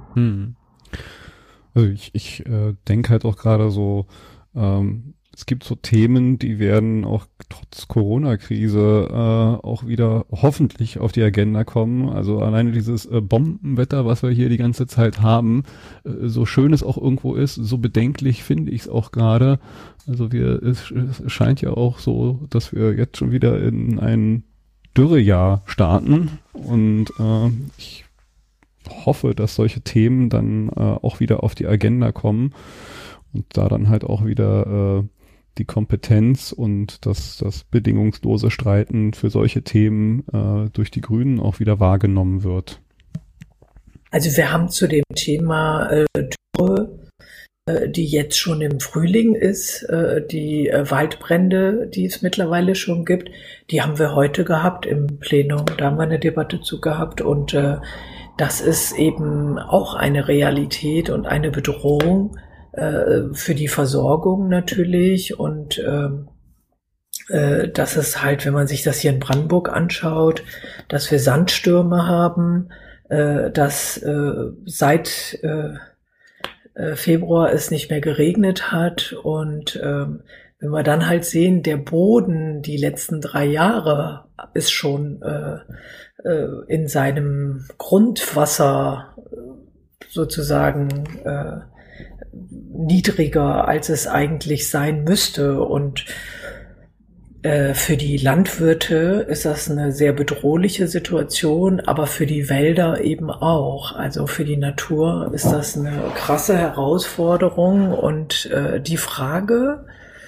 Also ich denke halt auch gerade so, es gibt so Themen, die werden auch trotz Corona-Krise auch wieder hoffentlich auf die Agenda kommen. Also alleine dieses Bombenwetter, was wir hier die ganze Zeit haben, so schön es auch irgendwo ist, so bedenklich finde ich es auch gerade. Also es scheint ja auch so, dass wir jetzt schon wieder in ein Dürrejahr starten und ich hoffe, dass solche Themen dann auch wieder auf die Agenda kommen und da dann halt auch wieder die Kompetenz und das bedingungslose Streiten für solche Themen durch die Grünen auch wieder wahrgenommen wird. Also wir haben zu dem Thema Dürre, die jetzt schon im Frühling ist, die Waldbrände, die es mittlerweile schon gibt, die haben wir heute gehabt im Plenum. Da haben wir eine Debatte zu gehabt und das ist eben auch eine Realität und eine Bedrohung für die Versorgung natürlich und das ist halt, wenn man sich das hier in Brandenburg anschaut, dass wir Sandstürme haben, dass seit Februar es nicht mehr geregnet hat und wenn wir dann halt sehen, der Boden die letzten 3 Jahre ist schon in seinem Grundwasser sozusagen niedriger, als es eigentlich sein müsste. Und für die Landwirte ist das eine sehr bedrohliche Situation, aber für die Wälder eben auch. Also für die Natur ist das eine krasse Herausforderung. Und die Frage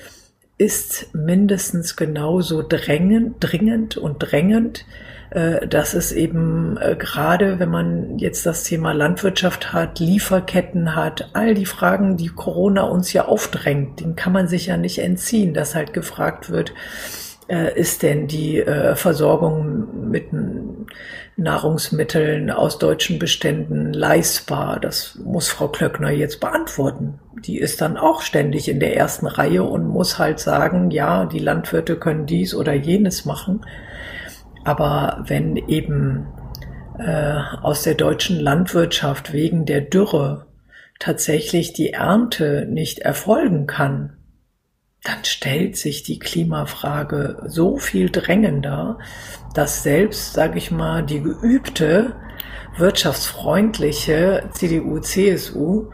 ist mindestens genauso dringend und drängend, dass es eben gerade, wenn man jetzt das Thema Landwirtschaft hat, Lieferketten hat, all die Fragen, die Corona uns ja aufdrängt, denen kann man sich ja nicht entziehen, dass halt gefragt wird, ist denn die Versorgung mit Nahrungsmitteln aus deutschen Beständen leistbar? Das muss Frau Klöckner jetzt beantworten. Die ist dann auch ständig in der ersten Reihe und muss halt sagen, ja, die Landwirte können dies oder jenes machen. Aber wenn eben aus der deutschen Landwirtschaft wegen der Dürre tatsächlich die Ernte nicht erfolgen kann, dann stellt sich die Klimafrage so viel drängender, dass selbst, sage ich mal, die geübte, wirtschaftsfreundliche CDU, CSU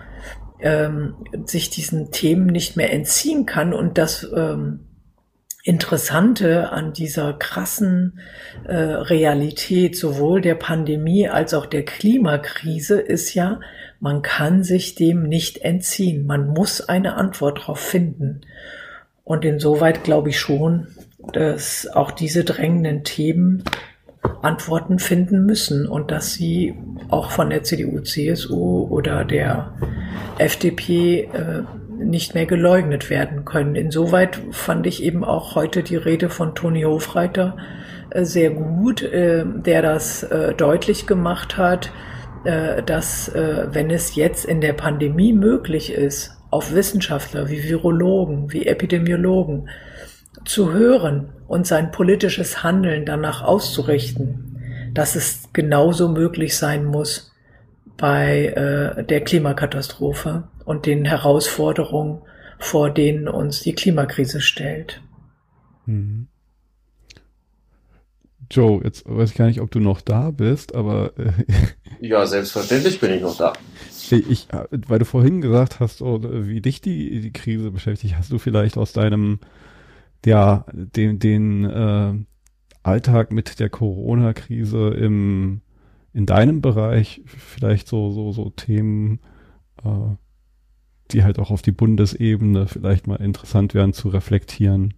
sich diesen Themen nicht mehr entziehen kann. Und das Interessante an dieser krassen Realität sowohl der Pandemie als auch der Klimakrise ist ja, man kann sich dem nicht entziehen. Man muss eine Antwort darauf finden. Und insoweit glaube ich schon, dass auch diese drängenden Themen Antworten finden müssen und dass sie auch von der CDU, CSU oder der FDP nicht mehr geleugnet werden können. Insoweit fand ich eben auch heute die Rede von Toni Hofreiter sehr gut, der das deutlich gemacht hat, dass wenn es jetzt in der Pandemie möglich ist, auf Wissenschaftler wie Virologen, wie Epidemiologen zu hören und sein politisches Handeln danach auszurichten, dass es genauso möglich sein muss bei der Klimakatastrophe und den Herausforderungen, vor denen uns die Klimakrise stellt. Mhm. Joe, jetzt weiß ich gar nicht, ob du noch da bist, aber Ja, selbstverständlich bin ich noch da. weil du vorhin gesagt hast, wie dich die Krise beschäftigt, hast du vielleicht aus deinem, den Alltag mit der Corona-Krise in deinem Bereich vielleicht so Themen, die halt auch auf die Bundesebene vielleicht mal interessant wären zu reflektieren?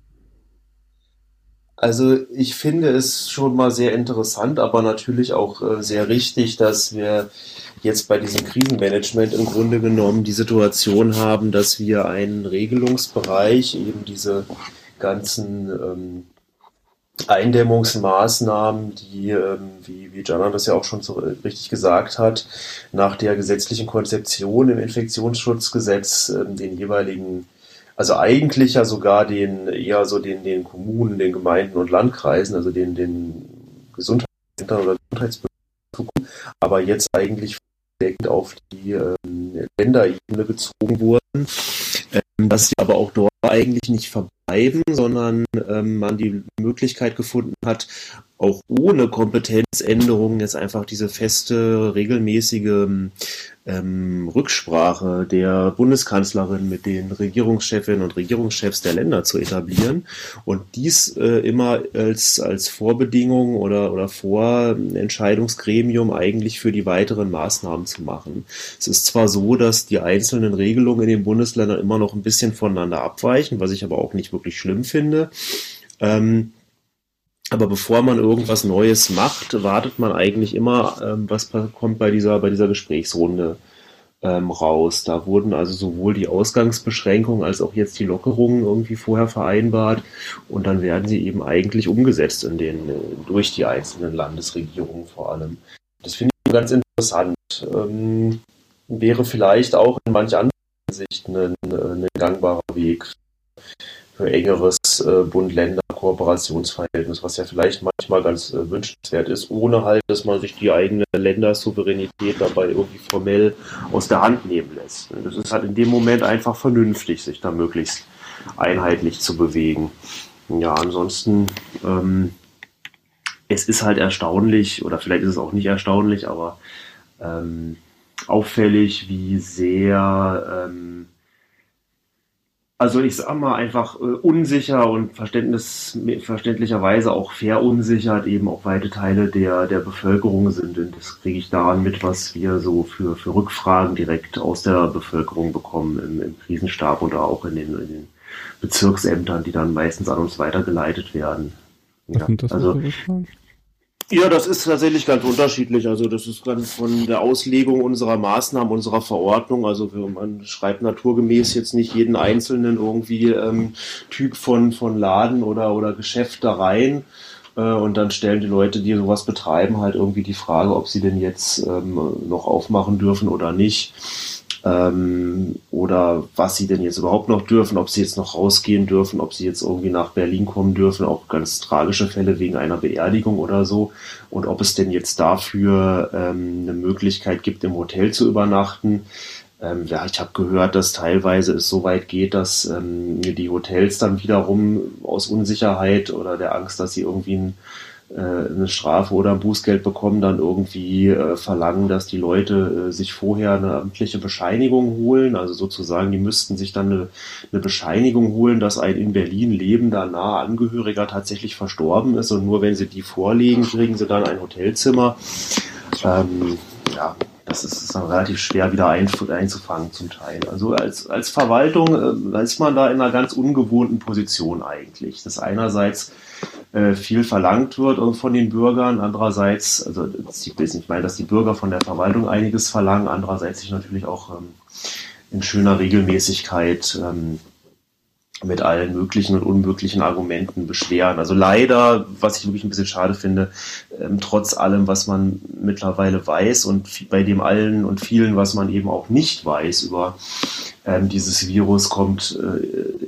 Also ich finde es schon mal sehr interessant, aber natürlich auch sehr richtig, dass wir jetzt bei diesem Krisenmanagement im Grunde genommen die Situation haben, dass wir einen Regelungsbereich, eben diese ganzen Eindämmungsmaßnahmen, die, wie Jana das ja auch schon so richtig gesagt hat, nach der gesetzlichen Konzeption im Infektionsschutzgesetz den jeweiligen, also eigentlich ja sogar den Kommunen, den Gemeinden und Landkreisen, also den Gesundheitsämtern oder Gesundheitsbehörden, aber jetzt eigentlich direkt auf die Länderebene gezogen wurden, dass sie aber auch dort eigentlich nicht verbleiben, sondern man die Möglichkeit gefunden hat, auch ohne Kompetenzänderungen jetzt einfach diese feste, regelmäßige Rücksprache der Bundeskanzlerin mit den Regierungschefinnen und Regierungschefs der Länder zu etablieren und dies immer als Vorbedingung oder Vorentscheidungsgremium eigentlich für die weiteren Maßnahmen zu machen. Es ist zwar so, dass die einzelnen Regelungen in den Bundesländern immer noch ein bisschen voneinander abweichen, was ich aber auch nicht wirklich schlimm finde. Aber bevor man irgendwas Neues macht, wartet man eigentlich immer, was kommt bei dieser Gesprächsrunde raus. Da wurden also sowohl die Ausgangsbeschränkungen als auch jetzt die Lockerungen irgendwie vorher vereinbart und dann werden sie eben eigentlich umgesetzt durch die einzelnen Landesregierungen vor allem. Das finde ich ganz interessant. Wäre vielleicht auch in manch anderen Sichten ein gangbarer Weg für engeres Bund-Länder-Kooperationsverhältnis, was ja vielleicht manchmal ganz wünschenswert ist, ohne halt, dass man sich die eigene Ländersouveränität dabei irgendwie formell aus der Hand nehmen lässt. Das ist halt in dem Moment einfach vernünftig, sich da möglichst einheitlich zu bewegen. Ja, ansonsten, es ist halt erstaunlich, oder vielleicht ist es auch nicht erstaunlich, aber auffällig, wie sehr also ich sag mal einfach unsicher und verständlicherweise auch verunsichert eben auch weite Teile der Bevölkerung sind. Und das kriege ich daran mit, was wir so für Rückfragen direkt aus der Bevölkerung bekommen im Krisenstab oder auch in den Bezirksämtern, die dann meistens an uns weitergeleitet werden. Was sind das für Rückfragen? Ja, das ist tatsächlich ganz unterschiedlich. Also das ist ganz von der Auslegung unserer Maßnahmen, unserer Verordnung. Also man schreibt naturgemäß jetzt nicht jeden einzelnen irgendwie Typ von Laden oder Geschäft da rein. Und dann stellen die Leute, die sowas betreiben, halt irgendwie die Frage, ob sie denn jetzt noch aufmachen dürfen oder nicht. Oder was sie denn jetzt überhaupt noch dürfen, ob sie jetzt noch rausgehen dürfen, ob sie jetzt irgendwie nach Berlin kommen dürfen, auch ganz tragische Fälle wegen einer Beerdigung oder so, und ob es denn jetzt dafür eine Möglichkeit gibt, im Hotel zu übernachten. Ja, ich habe gehört, dass teilweise es so weit geht, dass die Hotels dann wiederum aus Unsicherheit oder der Angst, dass sie irgendwie eine Strafe oder ein Bußgeld bekommen, dann irgendwie verlangen, dass die Leute sich vorher eine amtliche Bescheinigung holen. Also sozusagen, die müssten sich dann eine Bescheinigung holen, dass ein in Berlin lebender naher Angehöriger tatsächlich verstorben ist. Und nur wenn sie die vorlegen, kriegen sie dann ein Hotelzimmer. Ja, das ist dann relativ schwer wieder einzufangen zum Teil. Also als Verwaltung ist man da in einer ganz ungewohnten Position eigentlich. Das einerseits viel verlangt wird von den Bürgern, andererseits, also ich meine, dass die Bürger von der Verwaltung einiges verlangen, andererseits sich natürlich auch in schöner Regelmäßigkeit mit allen möglichen und unmöglichen Argumenten beschweren. Also leider, was ich wirklich ein bisschen schade finde, trotz allem, was man mittlerweile weiß und bei dem allen und vielen, was man eben auch nicht weiß über dieses Virus, kommt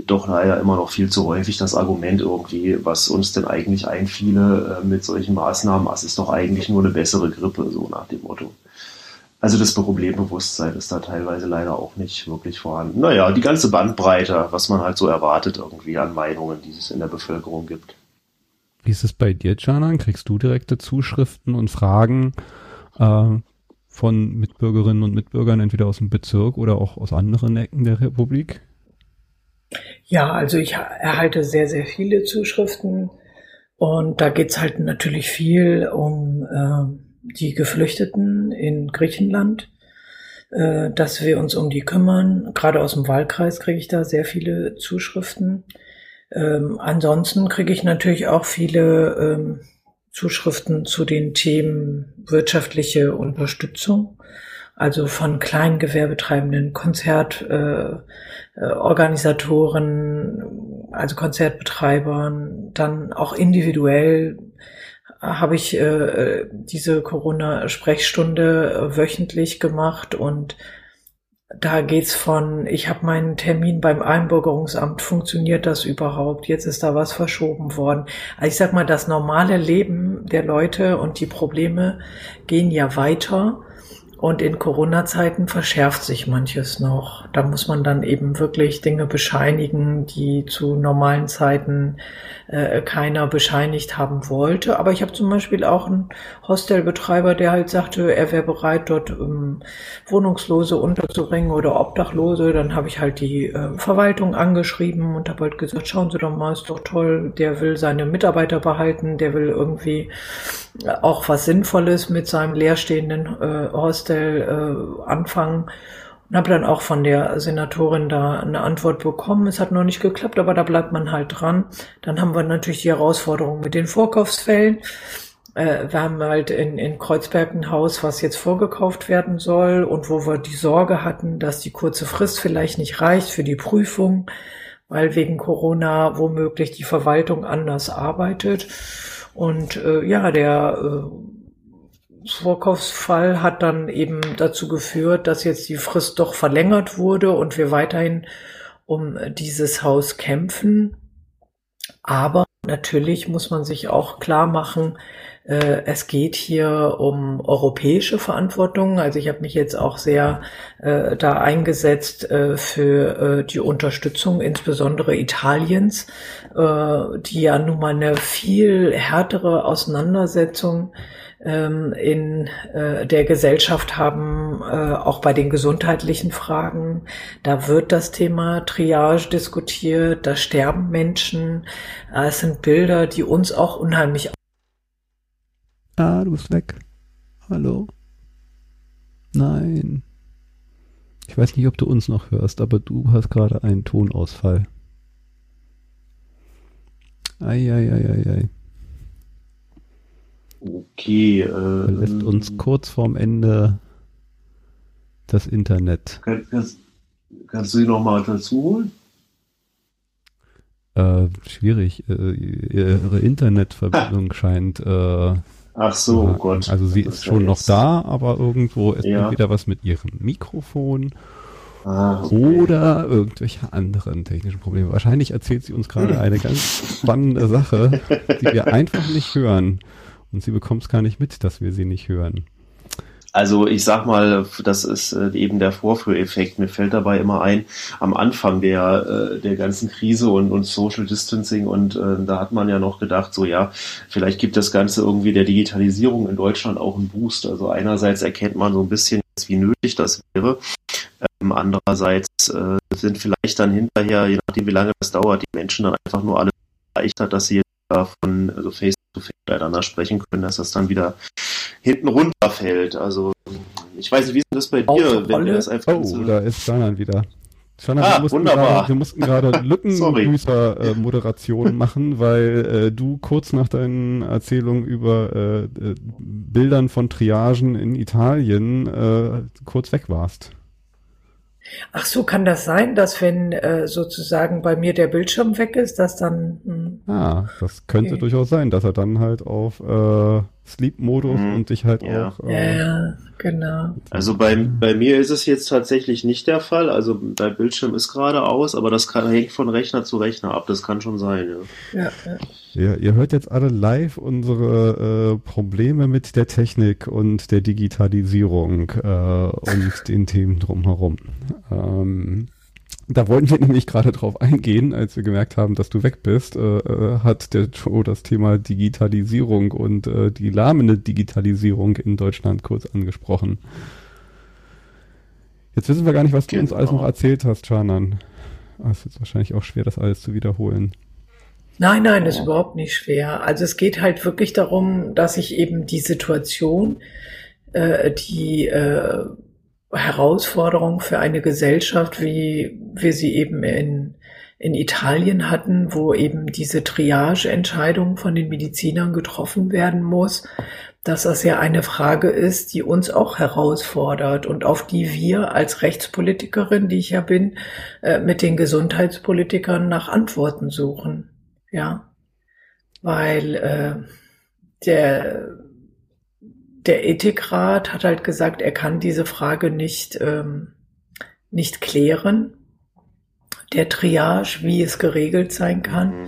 doch leider immer noch viel zu häufig das Argument irgendwie, was uns denn eigentlich einfiele mit solchen Maßnahmen, es ist doch eigentlich nur eine bessere Grippe, so nach dem Motto. Also das Problembewusstsein ist da teilweise leider auch nicht wirklich vorhanden. Naja, die ganze Bandbreite, was man halt so erwartet irgendwie an Meinungen, die es in der Bevölkerung gibt. Wie ist es bei dir, Canan? Kriegst du direkte Zuschriften und Fragen von Mitbürgerinnen und Mitbürgern, entweder aus dem Bezirk oder auch aus anderen Ecken der Republik? Ja, also ich erhalte sehr, sehr viele Zuschriften und da geht's halt natürlich viel um die Geflüchteten in Griechenland, dass wir uns um die kümmern. Gerade aus dem Wahlkreis kriege ich da sehr viele Zuschriften. Ansonsten kriege ich natürlich auch viele Zuschriften zu den Themen wirtschaftliche Unterstützung, also von Kleingewerbetreibenden, Konzertorganisatoren, also Konzertbetreibern, dann auch individuell habe ich diese Corona-Sprechstunde wöchentlich gemacht und da geht's von, ich habe meinen Termin beim Einbürgerungsamt, funktioniert das überhaupt? Jetzt ist da was verschoben worden. Also ich sag mal, das normale Leben der Leute und die Probleme gehen ja weiter und in Corona-Zeiten verschärft sich manches noch. Da muss man dann eben wirklich Dinge bescheinigen, die zu normalen Zeiten keiner bescheinigt haben wollte. Aber ich habe zum Beispiel auch einen Hostelbetreiber, der halt sagte, er wäre bereit, dort Wohnungslose unterzubringen oder Obdachlose. Dann habe ich halt die Verwaltung angeschrieben und habe halt gesagt, schauen Sie doch mal, ist doch toll, der will seine Mitarbeiter behalten, der will irgendwie auch was Sinnvolles mit seinem leerstehenden Hostel anfangen. Und habe dann auch von der Senatorin da eine Antwort bekommen. Es hat noch nicht geklappt, aber da bleibt man halt dran. Dann haben wir natürlich die Herausforderung mit den Vorkaufsfällen. Wir haben halt in Kreuzberg ein Haus, was jetzt vorgekauft werden soll und wo wir die Sorge hatten, dass die kurze Frist vielleicht nicht reicht für die Prüfung, weil wegen Corona womöglich die Verwaltung anders arbeitet. Und der Vorkaufsfall hat dann eben dazu geführt, dass jetzt die Frist doch verlängert wurde und wir weiterhin um dieses Haus kämpfen. Aber natürlich muss man sich auch klar machen, es geht hier um europäische Verantwortung. Also ich habe mich jetzt auch sehr da eingesetzt für die Unterstützung, insbesondere Italiens, die ja nun mal eine viel härtere Auseinandersetzung in der Gesellschaft haben, auch bei den gesundheitlichen Fragen. Da wird das Thema Triage diskutiert, da sterben Menschen. Es sind Bilder, die uns auch unheimlich... Du bist weg. Hallo? Nein. Ich weiß nicht, ob du uns noch hörst, aber du hast gerade einen Tonausfall. Ei. Okay. Verlässt uns kurz vorm Ende das Internet. Kannst du die nochmal dazu holen? Schwierig. Ihre Internetverbindung scheint... Ach so, oh Gott. Also sie ist schon noch da, aber irgendwo ist entweder was mit ihrem Mikrofon oder irgendwelche anderen technischen Probleme. Wahrscheinlich erzählt sie uns gerade eine ganz spannende Sache, die wir einfach nicht hören. Und sie bekommt es gar nicht mit, dass wir sie nicht hören. Also ich sag mal, das ist eben der Vorführeffekt. Mir fällt dabei immer ein, am Anfang der ganzen Krise und Social Distancing und da hat man ja noch gedacht, so ja, vielleicht gibt das Ganze irgendwie der Digitalisierung in Deutschland auch einen Boost. Also einerseits erkennt man so ein bisschen, wie nötig das wäre. Andererseits sind vielleicht dann hinterher, je nachdem wie lange das dauert, die Menschen dann einfach nur alle erleichtert, dass sie jetzt von Face-to-Face miteinander sprechen können, dass das dann wieder hinten runterfällt. Also ich weiß nicht, wie ist denn das bei dir? Wenn das einfach da ist Canan wieder. Canan, wir mussten gerade Lückengrüßer-Moderation machen, weil du kurz nach deinen Erzählungen über Bildern von Triagen in Italien kurz weg warst. Ach so, kann das sein, dass wenn sozusagen bei mir der Bildschirm weg ist, dass dann... Das könnte durchaus sein, dass er dann halt auf Sleep-Modus und dich halt auch... ja, genau. Also bei mir ist es jetzt tatsächlich nicht der Fall. Also dein Bildschirm ist gerade aus, aber das hängt von Rechner zu Rechner ab. Das kann schon sein, ja. Ja, ihr hört jetzt alle live unsere Probleme mit der Technik und der Digitalisierung und den Themen drumherum. Da wollten wir nämlich gerade drauf eingehen, als wir gemerkt haben, dass du weg bist, hat der Joe das Thema Digitalisierung und die lahmende Digitalisierung in Deutschland kurz angesprochen. Jetzt wissen wir gar nicht, was du uns alles noch erzählt hast, Canan. Es ist jetzt wahrscheinlich auch schwer, das alles zu wiederholen. Nein, ist überhaupt nicht schwer. Also es geht halt wirklich darum, dass ich eben die Situation, die Herausforderung für eine Gesellschaft, wie wir sie eben in Italien hatten, wo eben diese Triage-Entscheidung von den Medizinern getroffen werden muss, dass das ja eine Frage ist, die uns auch herausfordert und auf die wir als Rechtspolitikerin, die ich ja bin, mit den Gesundheitspolitikern nach Antworten suchen. Ja, weil der Ethikrat hat halt gesagt, er kann diese Frage nicht klären, der Triage, wie es geregelt sein kann.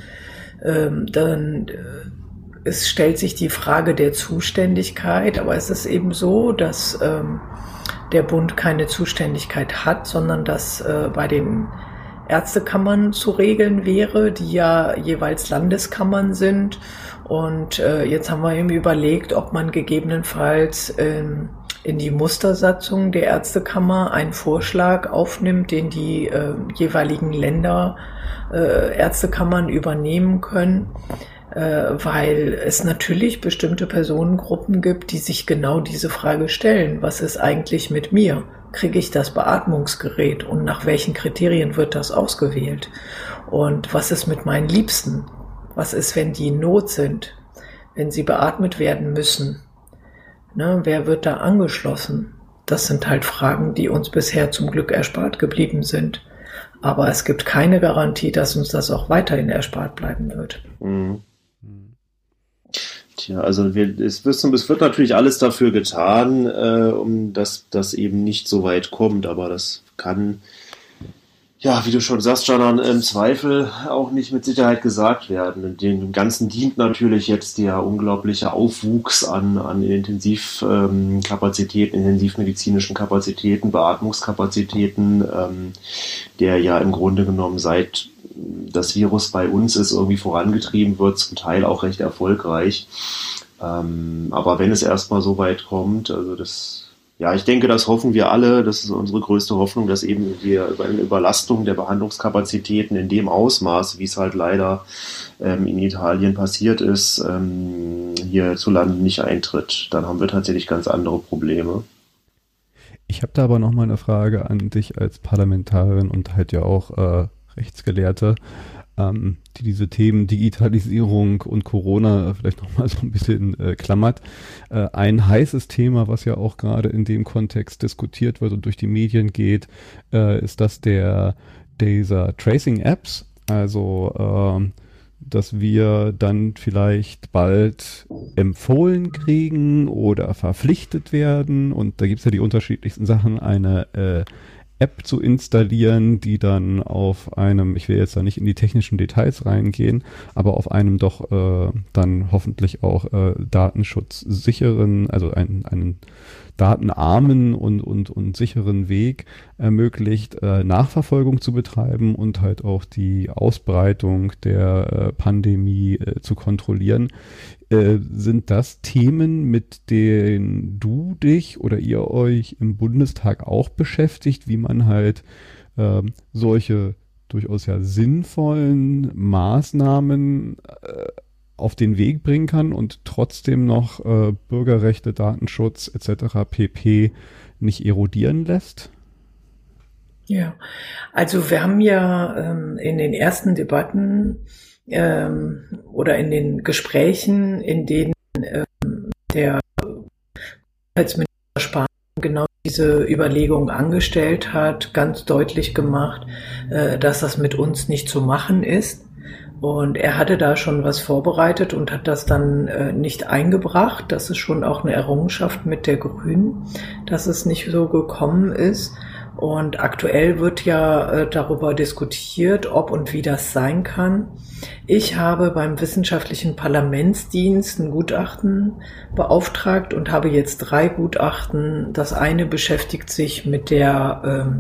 Es stellt sich die Frage der Zuständigkeit, aber es ist eben so, dass der Bund keine Zuständigkeit hat, sondern dass bei den Ärztekammern zu regeln wäre, die ja jeweils Landeskammern sind. Und jetzt haben wir eben überlegt, ob man gegebenenfalls in die Mustersatzung der Ärztekammer einen Vorschlag aufnimmt, den die jeweiligen Länder Ärztekammern übernehmen können, weil es natürlich bestimmte Personengruppen gibt, die sich genau diese Frage stellen. Was ist eigentlich mit mir? Kriege ich das Beatmungsgerät und nach welchen Kriterien wird das ausgewählt? Und was ist mit meinen Liebsten? Was ist, wenn die in Not sind, wenn sie beatmet werden müssen? Ne, wer wird da angeschlossen? Das sind halt Fragen, die uns bisher zum Glück erspart geblieben sind. Aber es gibt keine Garantie, dass uns das auch weiterhin erspart bleiben wird. Tja, also es wird natürlich alles dafür getan, um dass das eben nicht so weit kommt, aber das kann, ja, wie du schon sagst, Canan, im Zweifel auch nicht mit Sicherheit gesagt werden. Dem Ganzen dient natürlich jetzt der unglaubliche Aufwuchs an Intensivkapazitäten, intensivmedizinischen Kapazitäten, Beatmungskapazitäten, der ja im Grunde genommen seit das Virus bei uns ist, irgendwie vorangetrieben wird, zum Teil auch recht erfolgreich. Aber wenn es erstmal so weit kommt, also ich denke, das hoffen wir alle, das ist unsere größte Hoffnung, dass eben eine Überlastung der Behandlungskapazitäten in dem Ausmaß, wie es halt leider in Italien passiert ist, hierzulande nicht eintritt. Dann haben wir tatsächlich ganz andere Probleme. Ich habe da aber noch mal eine Frage an dich als Parlamentarin und halt ja auch Rechtsgelehrte, die diese Themen Digitalisierung und Corona vielleicht noch mal so ein bisschen klammert. Ein heißes Thema, was ja auch gerade in dem Kontext diskutiert wird und durch die Medien geht, ist das dieser Tracing-Apps, also dass wir dann vielleicht bald empfohlen kriegen oder verpflichtet werden, und da gibt es ja die unterschiedlichsten Sachen, eine App zu installieren, die dann auf einem, ich will jetzt da nicht in die technischen Details reingehen, aber auf einem doch dann hoffentlich auch datenschutzsicheren, also einen datenarmen und sicheren Weg ermöglicht, Nachverfolgung zu betreiben und halt auch die Ausbreitung der Pandemie zu kontrollieren. Sind das Themen, mit denen du dich oder ihr euch im Bundestag auch beschäftigt, wie man halt solche durchaus ja sinnvollen Maßnahmen auf den Weg bringen kann und trotzdem noch Bürgerrechte, Datenschutz etc. pp. Nicht erodieren lässt? Ja, also wir haben ja in den ersten Debatten oder in den Gesprächen, in denen der Gesundheitsminister Spahn genau diese Überlegungen angestellt hat, ganz deutlich gemacht, dass das mit uns nicht zu machen ist. Und er hatte da schon was vorbereitet und hat das dann nicht eingebracht. Das ist schon auch eine Errungenschaft mit der Grünen, dass es nicht so gekommen ist. Und aktuell wird ja darüber diskutiert, ob und wie das sein kann. Ich habe beim Wissenschaftlichen Parlamentsdienst ein Gutachten beauftragt und habe jetzt 3 Gutachten. Das eine beschäftigt sich mit der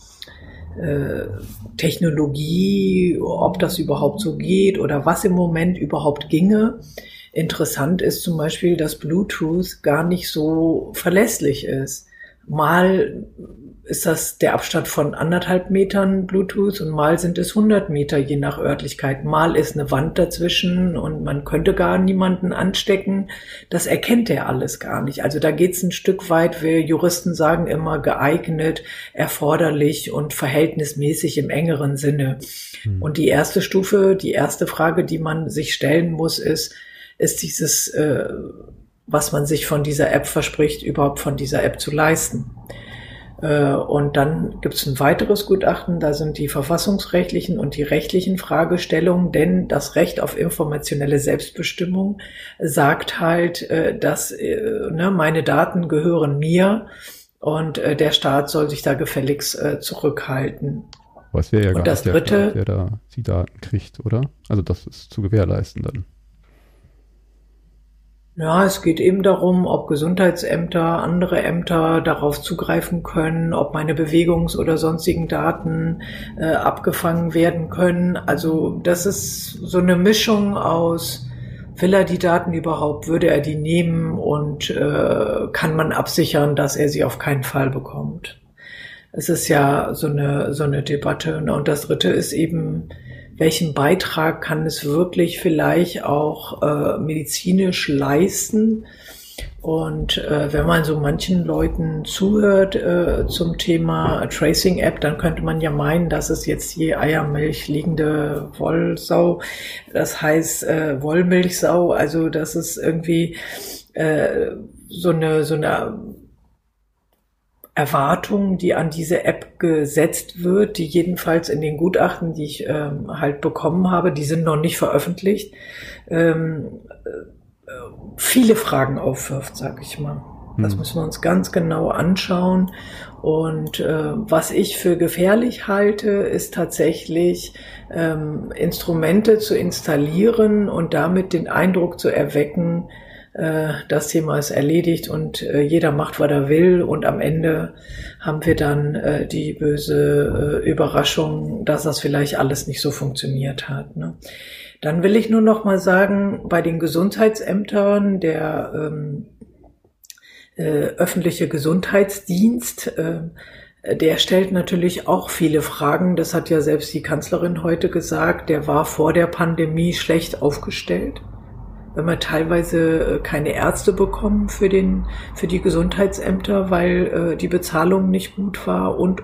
Technologie, ob das überhaupt so geht oder was im Moment überhaupt ginge. Interessant ist zum Beispiel, dass Bluetooth gar nicht so verlässlich ist. Mal ist das der Abstand von 1,5 Metern Bluetooth und mal sind es 100 Meter, je nach Örtlichkeit. Mal ist eine Wand dazwischen und man könnte gar niemanden anstecken. Das erkennt er alles gar nicht. Also da geht's ein Stück weit, wir Juristen sagen immer geeignet, erforderlich und verhältnismäßig im engeren Sinne. Und die erste Stufe, die erste Frage, die man sich stellen muss, ist dieses, was man sich von dieser App verspricht, überhaupt von dieser App zu leisten. Und dann gibt es ein weiteres Gutachten, da sind die verfassungsrechtlichen und die rechtlichen Fragestellungen, denn das Recht auf informationelle Selbstbestimmung sagt halt, dass meine Daten gehören mir und der Staat soll sich da gefälligst zurückhalten. Was wäre ja gar nicht der Staat, der da die Daten kriegt, oder? Also das ist zu gewährleisten dann. Ja, es geht eben darum, ob Gesundheitsämter, andere Ämter darauf zugreifen können, ob meine Bewegungs- oder sonstigen Daten abgefangen werden können. Also das ist so eine Mischung aus, will er die Daten überhaupt, würde er die nehmen und kann man absichern, dass er sie auf keinen Fall bekommt. Es ist ja so eine Debatte. Und das Dritte ist eben, welchen Beitrag kann es wirklich vielleicht auch medizinisch leisten? Und wenn man so manchen Leuten zuhört zum Thema Tracing-App, dann könnte man ja meinen, dass es jetzt je Eiermilch liegende Wollsau, das heißt Wollmilchsau, also dass es irgendwie so eine Erwartung, die an diese App gesetzt wird, die jedenfalls in den Gutachten, die ich halt bekommen habe, die sind noch nicht veröffentlicht, viele Fragen aufwirft, sag ich mal. Das müssen wir uns ganz genau anschauen. Und was ich für gefährlich halte, ist tatsächlich Instrumente zu installieren und damit den Eindruck zu erwecken, das Thema ist erledigt und jeder macht, was er will, und am Ende haben wir dann die böse Überraschung, dass das vielleicht alles nicht so funktioniert hat. Ne? Dann will ich nur noch mal sagen, bei den Gesundheitsämtern, der öffentliche Gesundheitsdienst, der stellt natürlich auch viele Fragen. Das hat ja selbst die Kanzlerin heute gesagt, der war vor der Pandemie schlecht aufgestellt. Wenn wir teilweise keine Ärzte bekommen für die Gesundheitsämter, weil die Bezahlung nicht gut war und.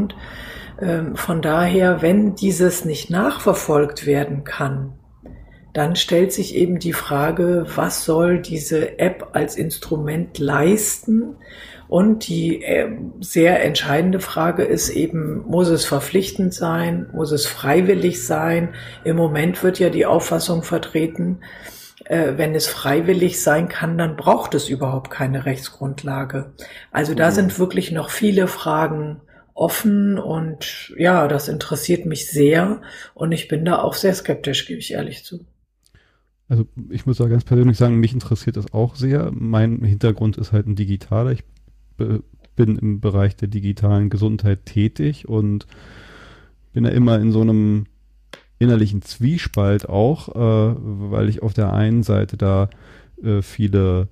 Von daher, wenn dieses nicht nachverfolgt werden kann, dann stellt sich eben die Frage, was soll diese App als Instrument leisten? Und die sehr entscheidende Frage ist eben, muss es verpflichtend sein? Muss es freiwillig sein? Im Moment wird ja die Auffassung vertreten, wenn es freiwillig sein kann, dann braucht es überhaupt keine Rechtsgrundlage. Also da sind wirklich noch viele Fragen offen und ja, das interessiert mich sehr und ich bin da auch sehr skeptisch, gebe ich ehrlich zu. Also ich muss auch ganz persönlich sagen, mich interessiert das auch sehr. Mein Hintergrund ist halt ein digitaler. Ich bin im Bereich der digitalen Gesundheit tätig und bin da immer in so einem innerlichen Zwiespalt auch, weil ich auf der einen Seite da viele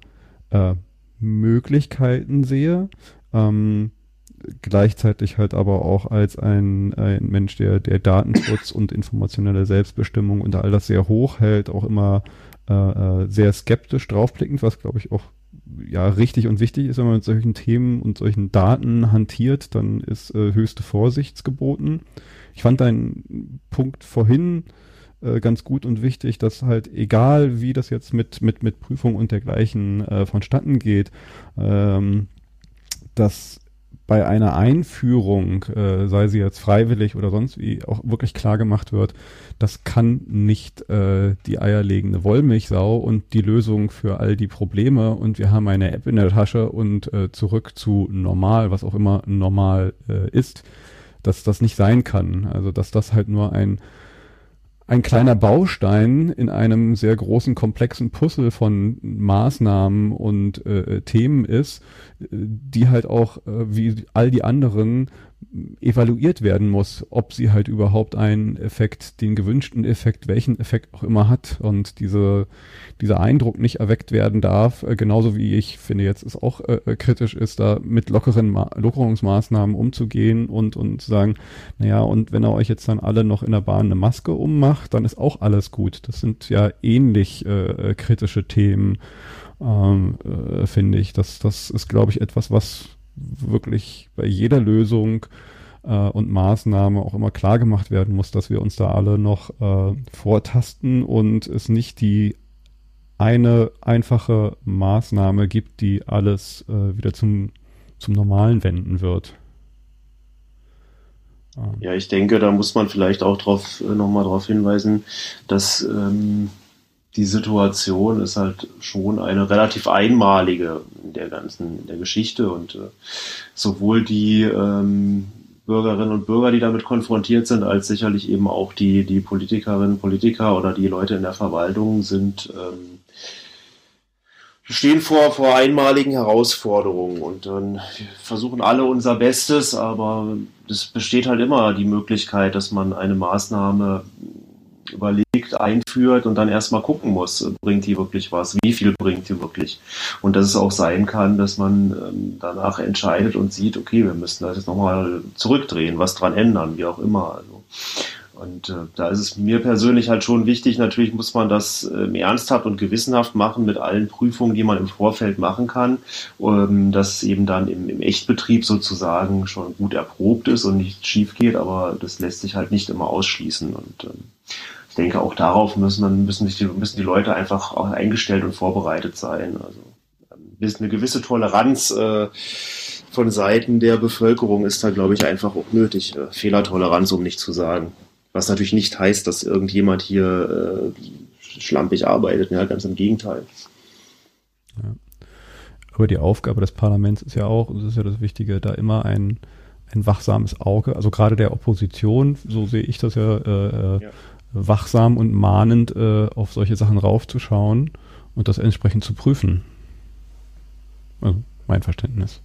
Möglichkeiten sehe, gleichzeitig halt aber auch als ein Mensch, der Datenschutz und informationelle Selbstbestimmung und all das sehr hoch hält, auch immer sehr skeptisch draufblickend, was glaube ich auch ja richtig und wichtig ist, wenn man mit solchen Themen und solchen Daten hantiert, dann ist höchste Vorsicht geboten. Ich fand deinen Punkt vorhin ganz gut und wichtig, dass halt egal wie das jetzt mit Prüfung und dergleichen vonstatten geht, dass bei einer Einführung, sei sie jetzt freiwillig oder sonst wie, auch wirklich klar gemacht wird, das kann nicht die eierlegende Wollmilchsau und die Lösung für all die Probleme und wir haben eine App in der Tasche und zurück zu normal, was auch immer normal ist, dass das nicht sein kann. Also dass das halt nur ein kleiner Baustein in einem sehr großen, komplexen Puzzle von Maßnahmen und Themen ist, die halt auch wie all die anderen evaluiert werden muss, ob sie halt überhaupt einen Effekt, den gewünschten Effekt, welchen Effekt auch immer hat und dieser Eindruck nicht erweckt werden darf, genauso wie ich finde jetzt es auch kritisch ist, da mit Lockerungsmaßnahmen umzugehen und zu sagen, naja, und wenn ihr euch jetzt dann alle noch in der Bahn eine Maske ummacht, dann ist auch alles gut. Das sind ja ähnlich kritische Themen, finde ich. Das ist, glaube ich, etwas, was wirklich bei jeder Lösung und Maßnahme auch immer klar gemacht werden muss, dass wir uns da alle noch vortasten und es nicht die eine einfache Maßnahme gibt, die alles wieder zum Normalen wenden wird. Ja, ich denke, da muss man vielleicht auch nochmal darauf hinweisen, dass die Situation ist halt schon eine relativ einmalige in der Geschichte und sowohl die Bürgerinnen und Bürger, die damit konfrontiert sind, als sicherlich eben auch die Politikerinnen, Politiker oder die Leute in der Verwaltung stehen vor einmaligen Herausforderungen und dann versuchen alle unser Bestes, aber es besteht halt immer die Möglichkeit, dass man eine Maßnahme überlegt, einführt und dann erstmal gucken muss, bringt die wirklich was, wie viel bringt die wirklich. Und dass es auch sein kann, dass man danach entscheidet und sieht, okay, wir müssen das jetzt nochmal zurückdrehen, was dran ändern, wie auch immer. Also. Und da ist es mir persönlich halt schon wichtig, natürlich muss man das ernsthaft und gewissenhaft machen mit allen Prüfungen, die man im Vorfeld machen kann, dass eben dann im Echtbetrieb sozusagen schon gut erprobt ist und nichts schief geht, aber das lässt sich halt nicht immer ausschließen. Und ich denke, auch darauf müssen die Leute einfach auch eingestellt und vorbereitet sein. Also eine gewisse Toleranz von Seiten der Bevölkerung ist da, glaube ich, einfach auch nötig. Fehlertoleranz, um nicht zu sagen. Was natürlich nicht heißt, dass irgendjemand hier schlampig arbeitet. Ja, ganz im Gegenteil. Ja. Aber die Aufgabe des Parlaments ist ja auch, und das ist ja das Wichtige, da immer ein wachsames Auge, also gerade der Opposition, so sehe ich das ja, wachsam und mahnend auf solche Sachen raufzuschauen und das entsprechend zu prüfen. Also mein Verständnis.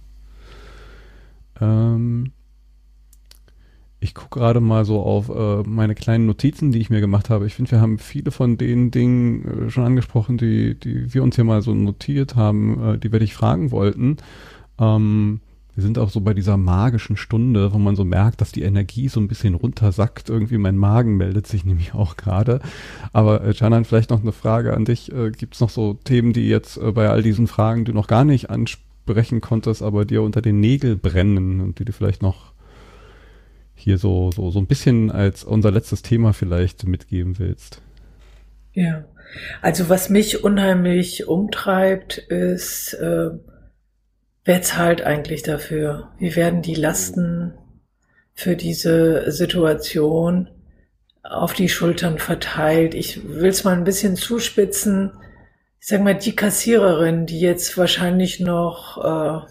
Ich gucke gerade mal so auf meine kleinen Notizen, die ich mir gemacht habe. Ich finde, wir haben viele von den Dingen schon angesprochen, die wir uns hier mal so notiert haben, die wir dich fragen wollten. Wir sind auch so bei dieser magischen Stunde, wo man so merkt, dass die Energie so ein bisschen runtersackt. Irgendwie mein Magen meldet sich nämlich auch gerade. Aber Canan, vielleicht noch eine Frage an dich. Gibt es noch so Themen, die jetzt bei all diesen Fragen du noch gar nicht ansprechen konntest, aber dir unter den Nägeln brennen und die du vielleicht noch hier so ein bisschen als unser letztes Thema vielleicht mitgeben willst? Ja, also was mich unheimlich umtreibt, ist, wer zahlt eigentlich dafür? Wie werden die Lasten für diese Situation auf die Schultern verteilt? Ich will es mal ein bisschen zuspitzen. Ich sage mal, die Kassiererin, die jetzt wahrscheinlich noch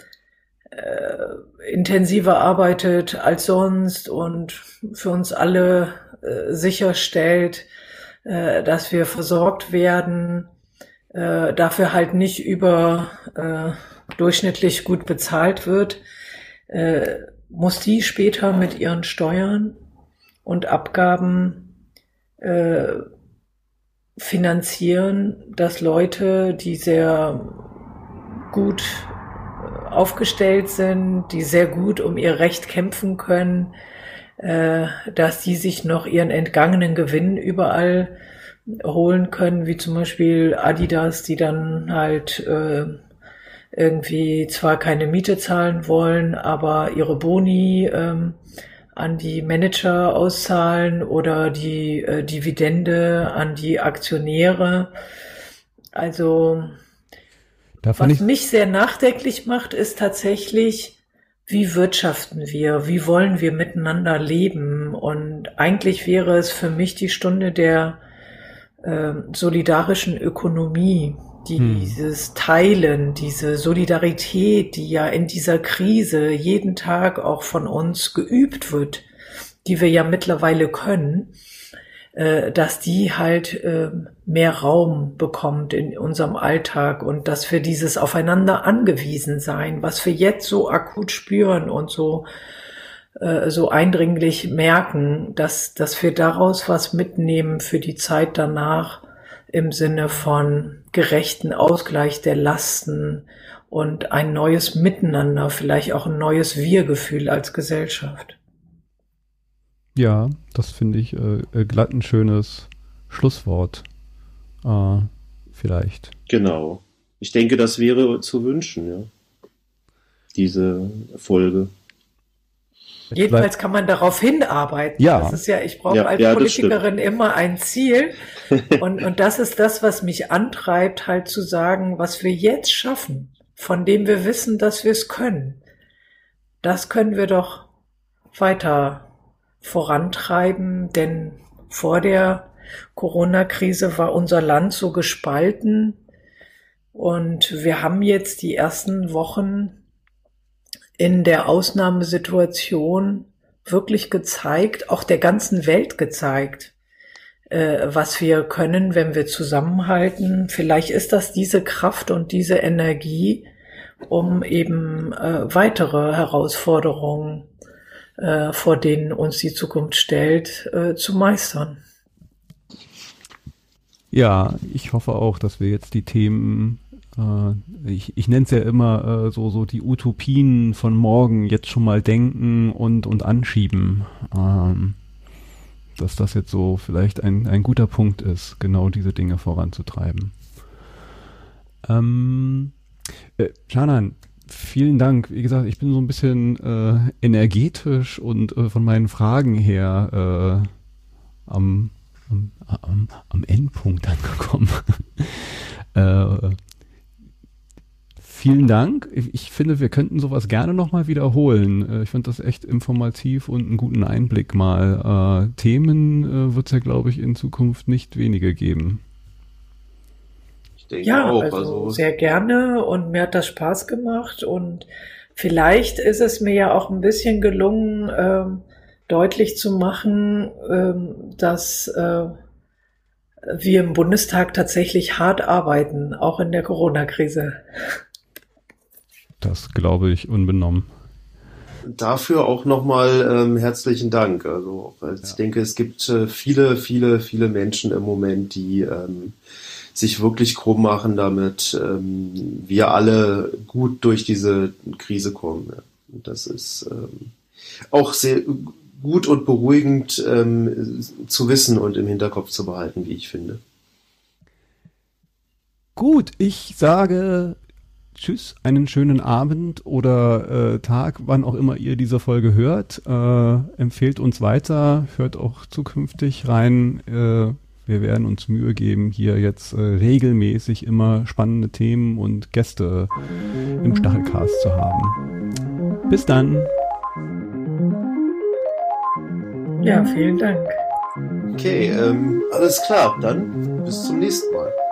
intensiver arbeitet als sonst und für uns alle sicherstellt, dass wir versorgt werden, dafür halt nicht durchschnittlich gut bezahlt wird, muss die später mit ihren Steuern und Abgaben finanzieren, dass Leute, die sehr gut aufgestellt sind, die sehr gut um ihr Recht kämpfen können, dass die sich noch ihren entgangenen Gewinn überall holen können, wie zum Beispiel Adidas, die dann halt irgendwie zwar keine Miete zahlen wollen, aber ihre Boni an die Manager auszahlen oder die Dividende an die Aktionäre. Also was mich sehr nachdenklich macht, ist tatsächlich, wie wirtschaften wir, wie wollen wir miteinander leben? Und eigentlich wäre es für mich die Stunde der solidarischen Ökonomie, dieses Teilen, diese Solidarität, die ja in dieser Krise jeden Tag auch von uns geübt wird, die wir ja mittlerweile können, dass die halt mehr Raum bekommt in unserem Alltag und dass wir dieses Aufeinander angewiesen sein, was wir jetzt so akut spüren und so eindringlich merken, dass wir daraus was mitnehmen für die Zeit danach im Sinne von gerechten Ausgleich der Lasten und ein neues Miteinander, vielleicht auch ein neues Wir-Gefühl als Gesellschaft. Ja, das finde ich glatt ein schönes Schlusswort. Vielleicht. Genau. Ich denke, das wäre zu wünschen, ja. Diese Folge. Jedenfalls kann man darauf hinarbeiten. Ja. Das ist ja, ich brauche als Politikerin immer ein Ziel. Und das ist das, was mich antreibt, halt zu sagen, was wir jetzt schaffen, von dem wir wissen, dass wir es können. Das können wir doch weiter vorantreiben, denn vor der Corona-Krise war unser Land so gespalten und wir haben jetzt die ersten Wochen in der Ausnahmesituation wirklich gezeigt, auch der ganzen Welt gezeigt, was wir können, wenn wir zusammenhalten. Vielleicht ist das diese Kraft und diese Energie, um eben weitere Herausforderungen, vor denen uns die Zukunft stellt, zu meistern. Ja, ich hoffe auch, dass wir jetzt die Themen, ich nenne es ja immer so die Utopien von morgen jetzt schon mal denken und anschieben. Dass das jetzt so vielleicht ein guter Punkt ist, genau diese Dinge voranzutreiben. Canan, vielen Dank. Wie gesagt, ich bin so ein bisschen energetisch und von meinen Fragen her am Endpunkt angekommen. Vielen Dank. Ich finde, wir könnten sowas gerne nochmal wiederholen. Ich fand das echt informativ und einen guten Einblick mal. Themen wird es ja, glaube ich, in Zukunft nicht wenige geben. Ich denke auch. Also sehr gerne und mir hat das Spaß gemacht und vielleicht ist es mir ja auch ein bisschen gelungen, deutlich zu machen, dass wir im Bundestag tatsächlich hart arbeiten, auch in der Corona-Krise. Das glaube ich unbenommen. Dafür auch nochmal herzlichen Dank. Also ich denke, es gibt viele, viele, viele Menschen im Moment, die sich wirklich krumm machen, damit wir alle gut durch diese Krise kommen. Ja. Und das ist auch sehr gut und beruhigend zu wissen und im Hinterkopf zu behalten, wie ich finde. Gut, ich sage Tschüss, einen schönen Abend oder Tag, wann auch immer ihr diese Folge hört. Empfehlt uns weiter, hört auch zukünftig rein. Wir werden uns Mühe geben, hier jetzt regelmäßig immer spannende Themen und Gäste im Stachelcast zu haben. Bis dann. Ja, vielen Dank. Okay, alles klar. Dann bis zum nächsten Mal.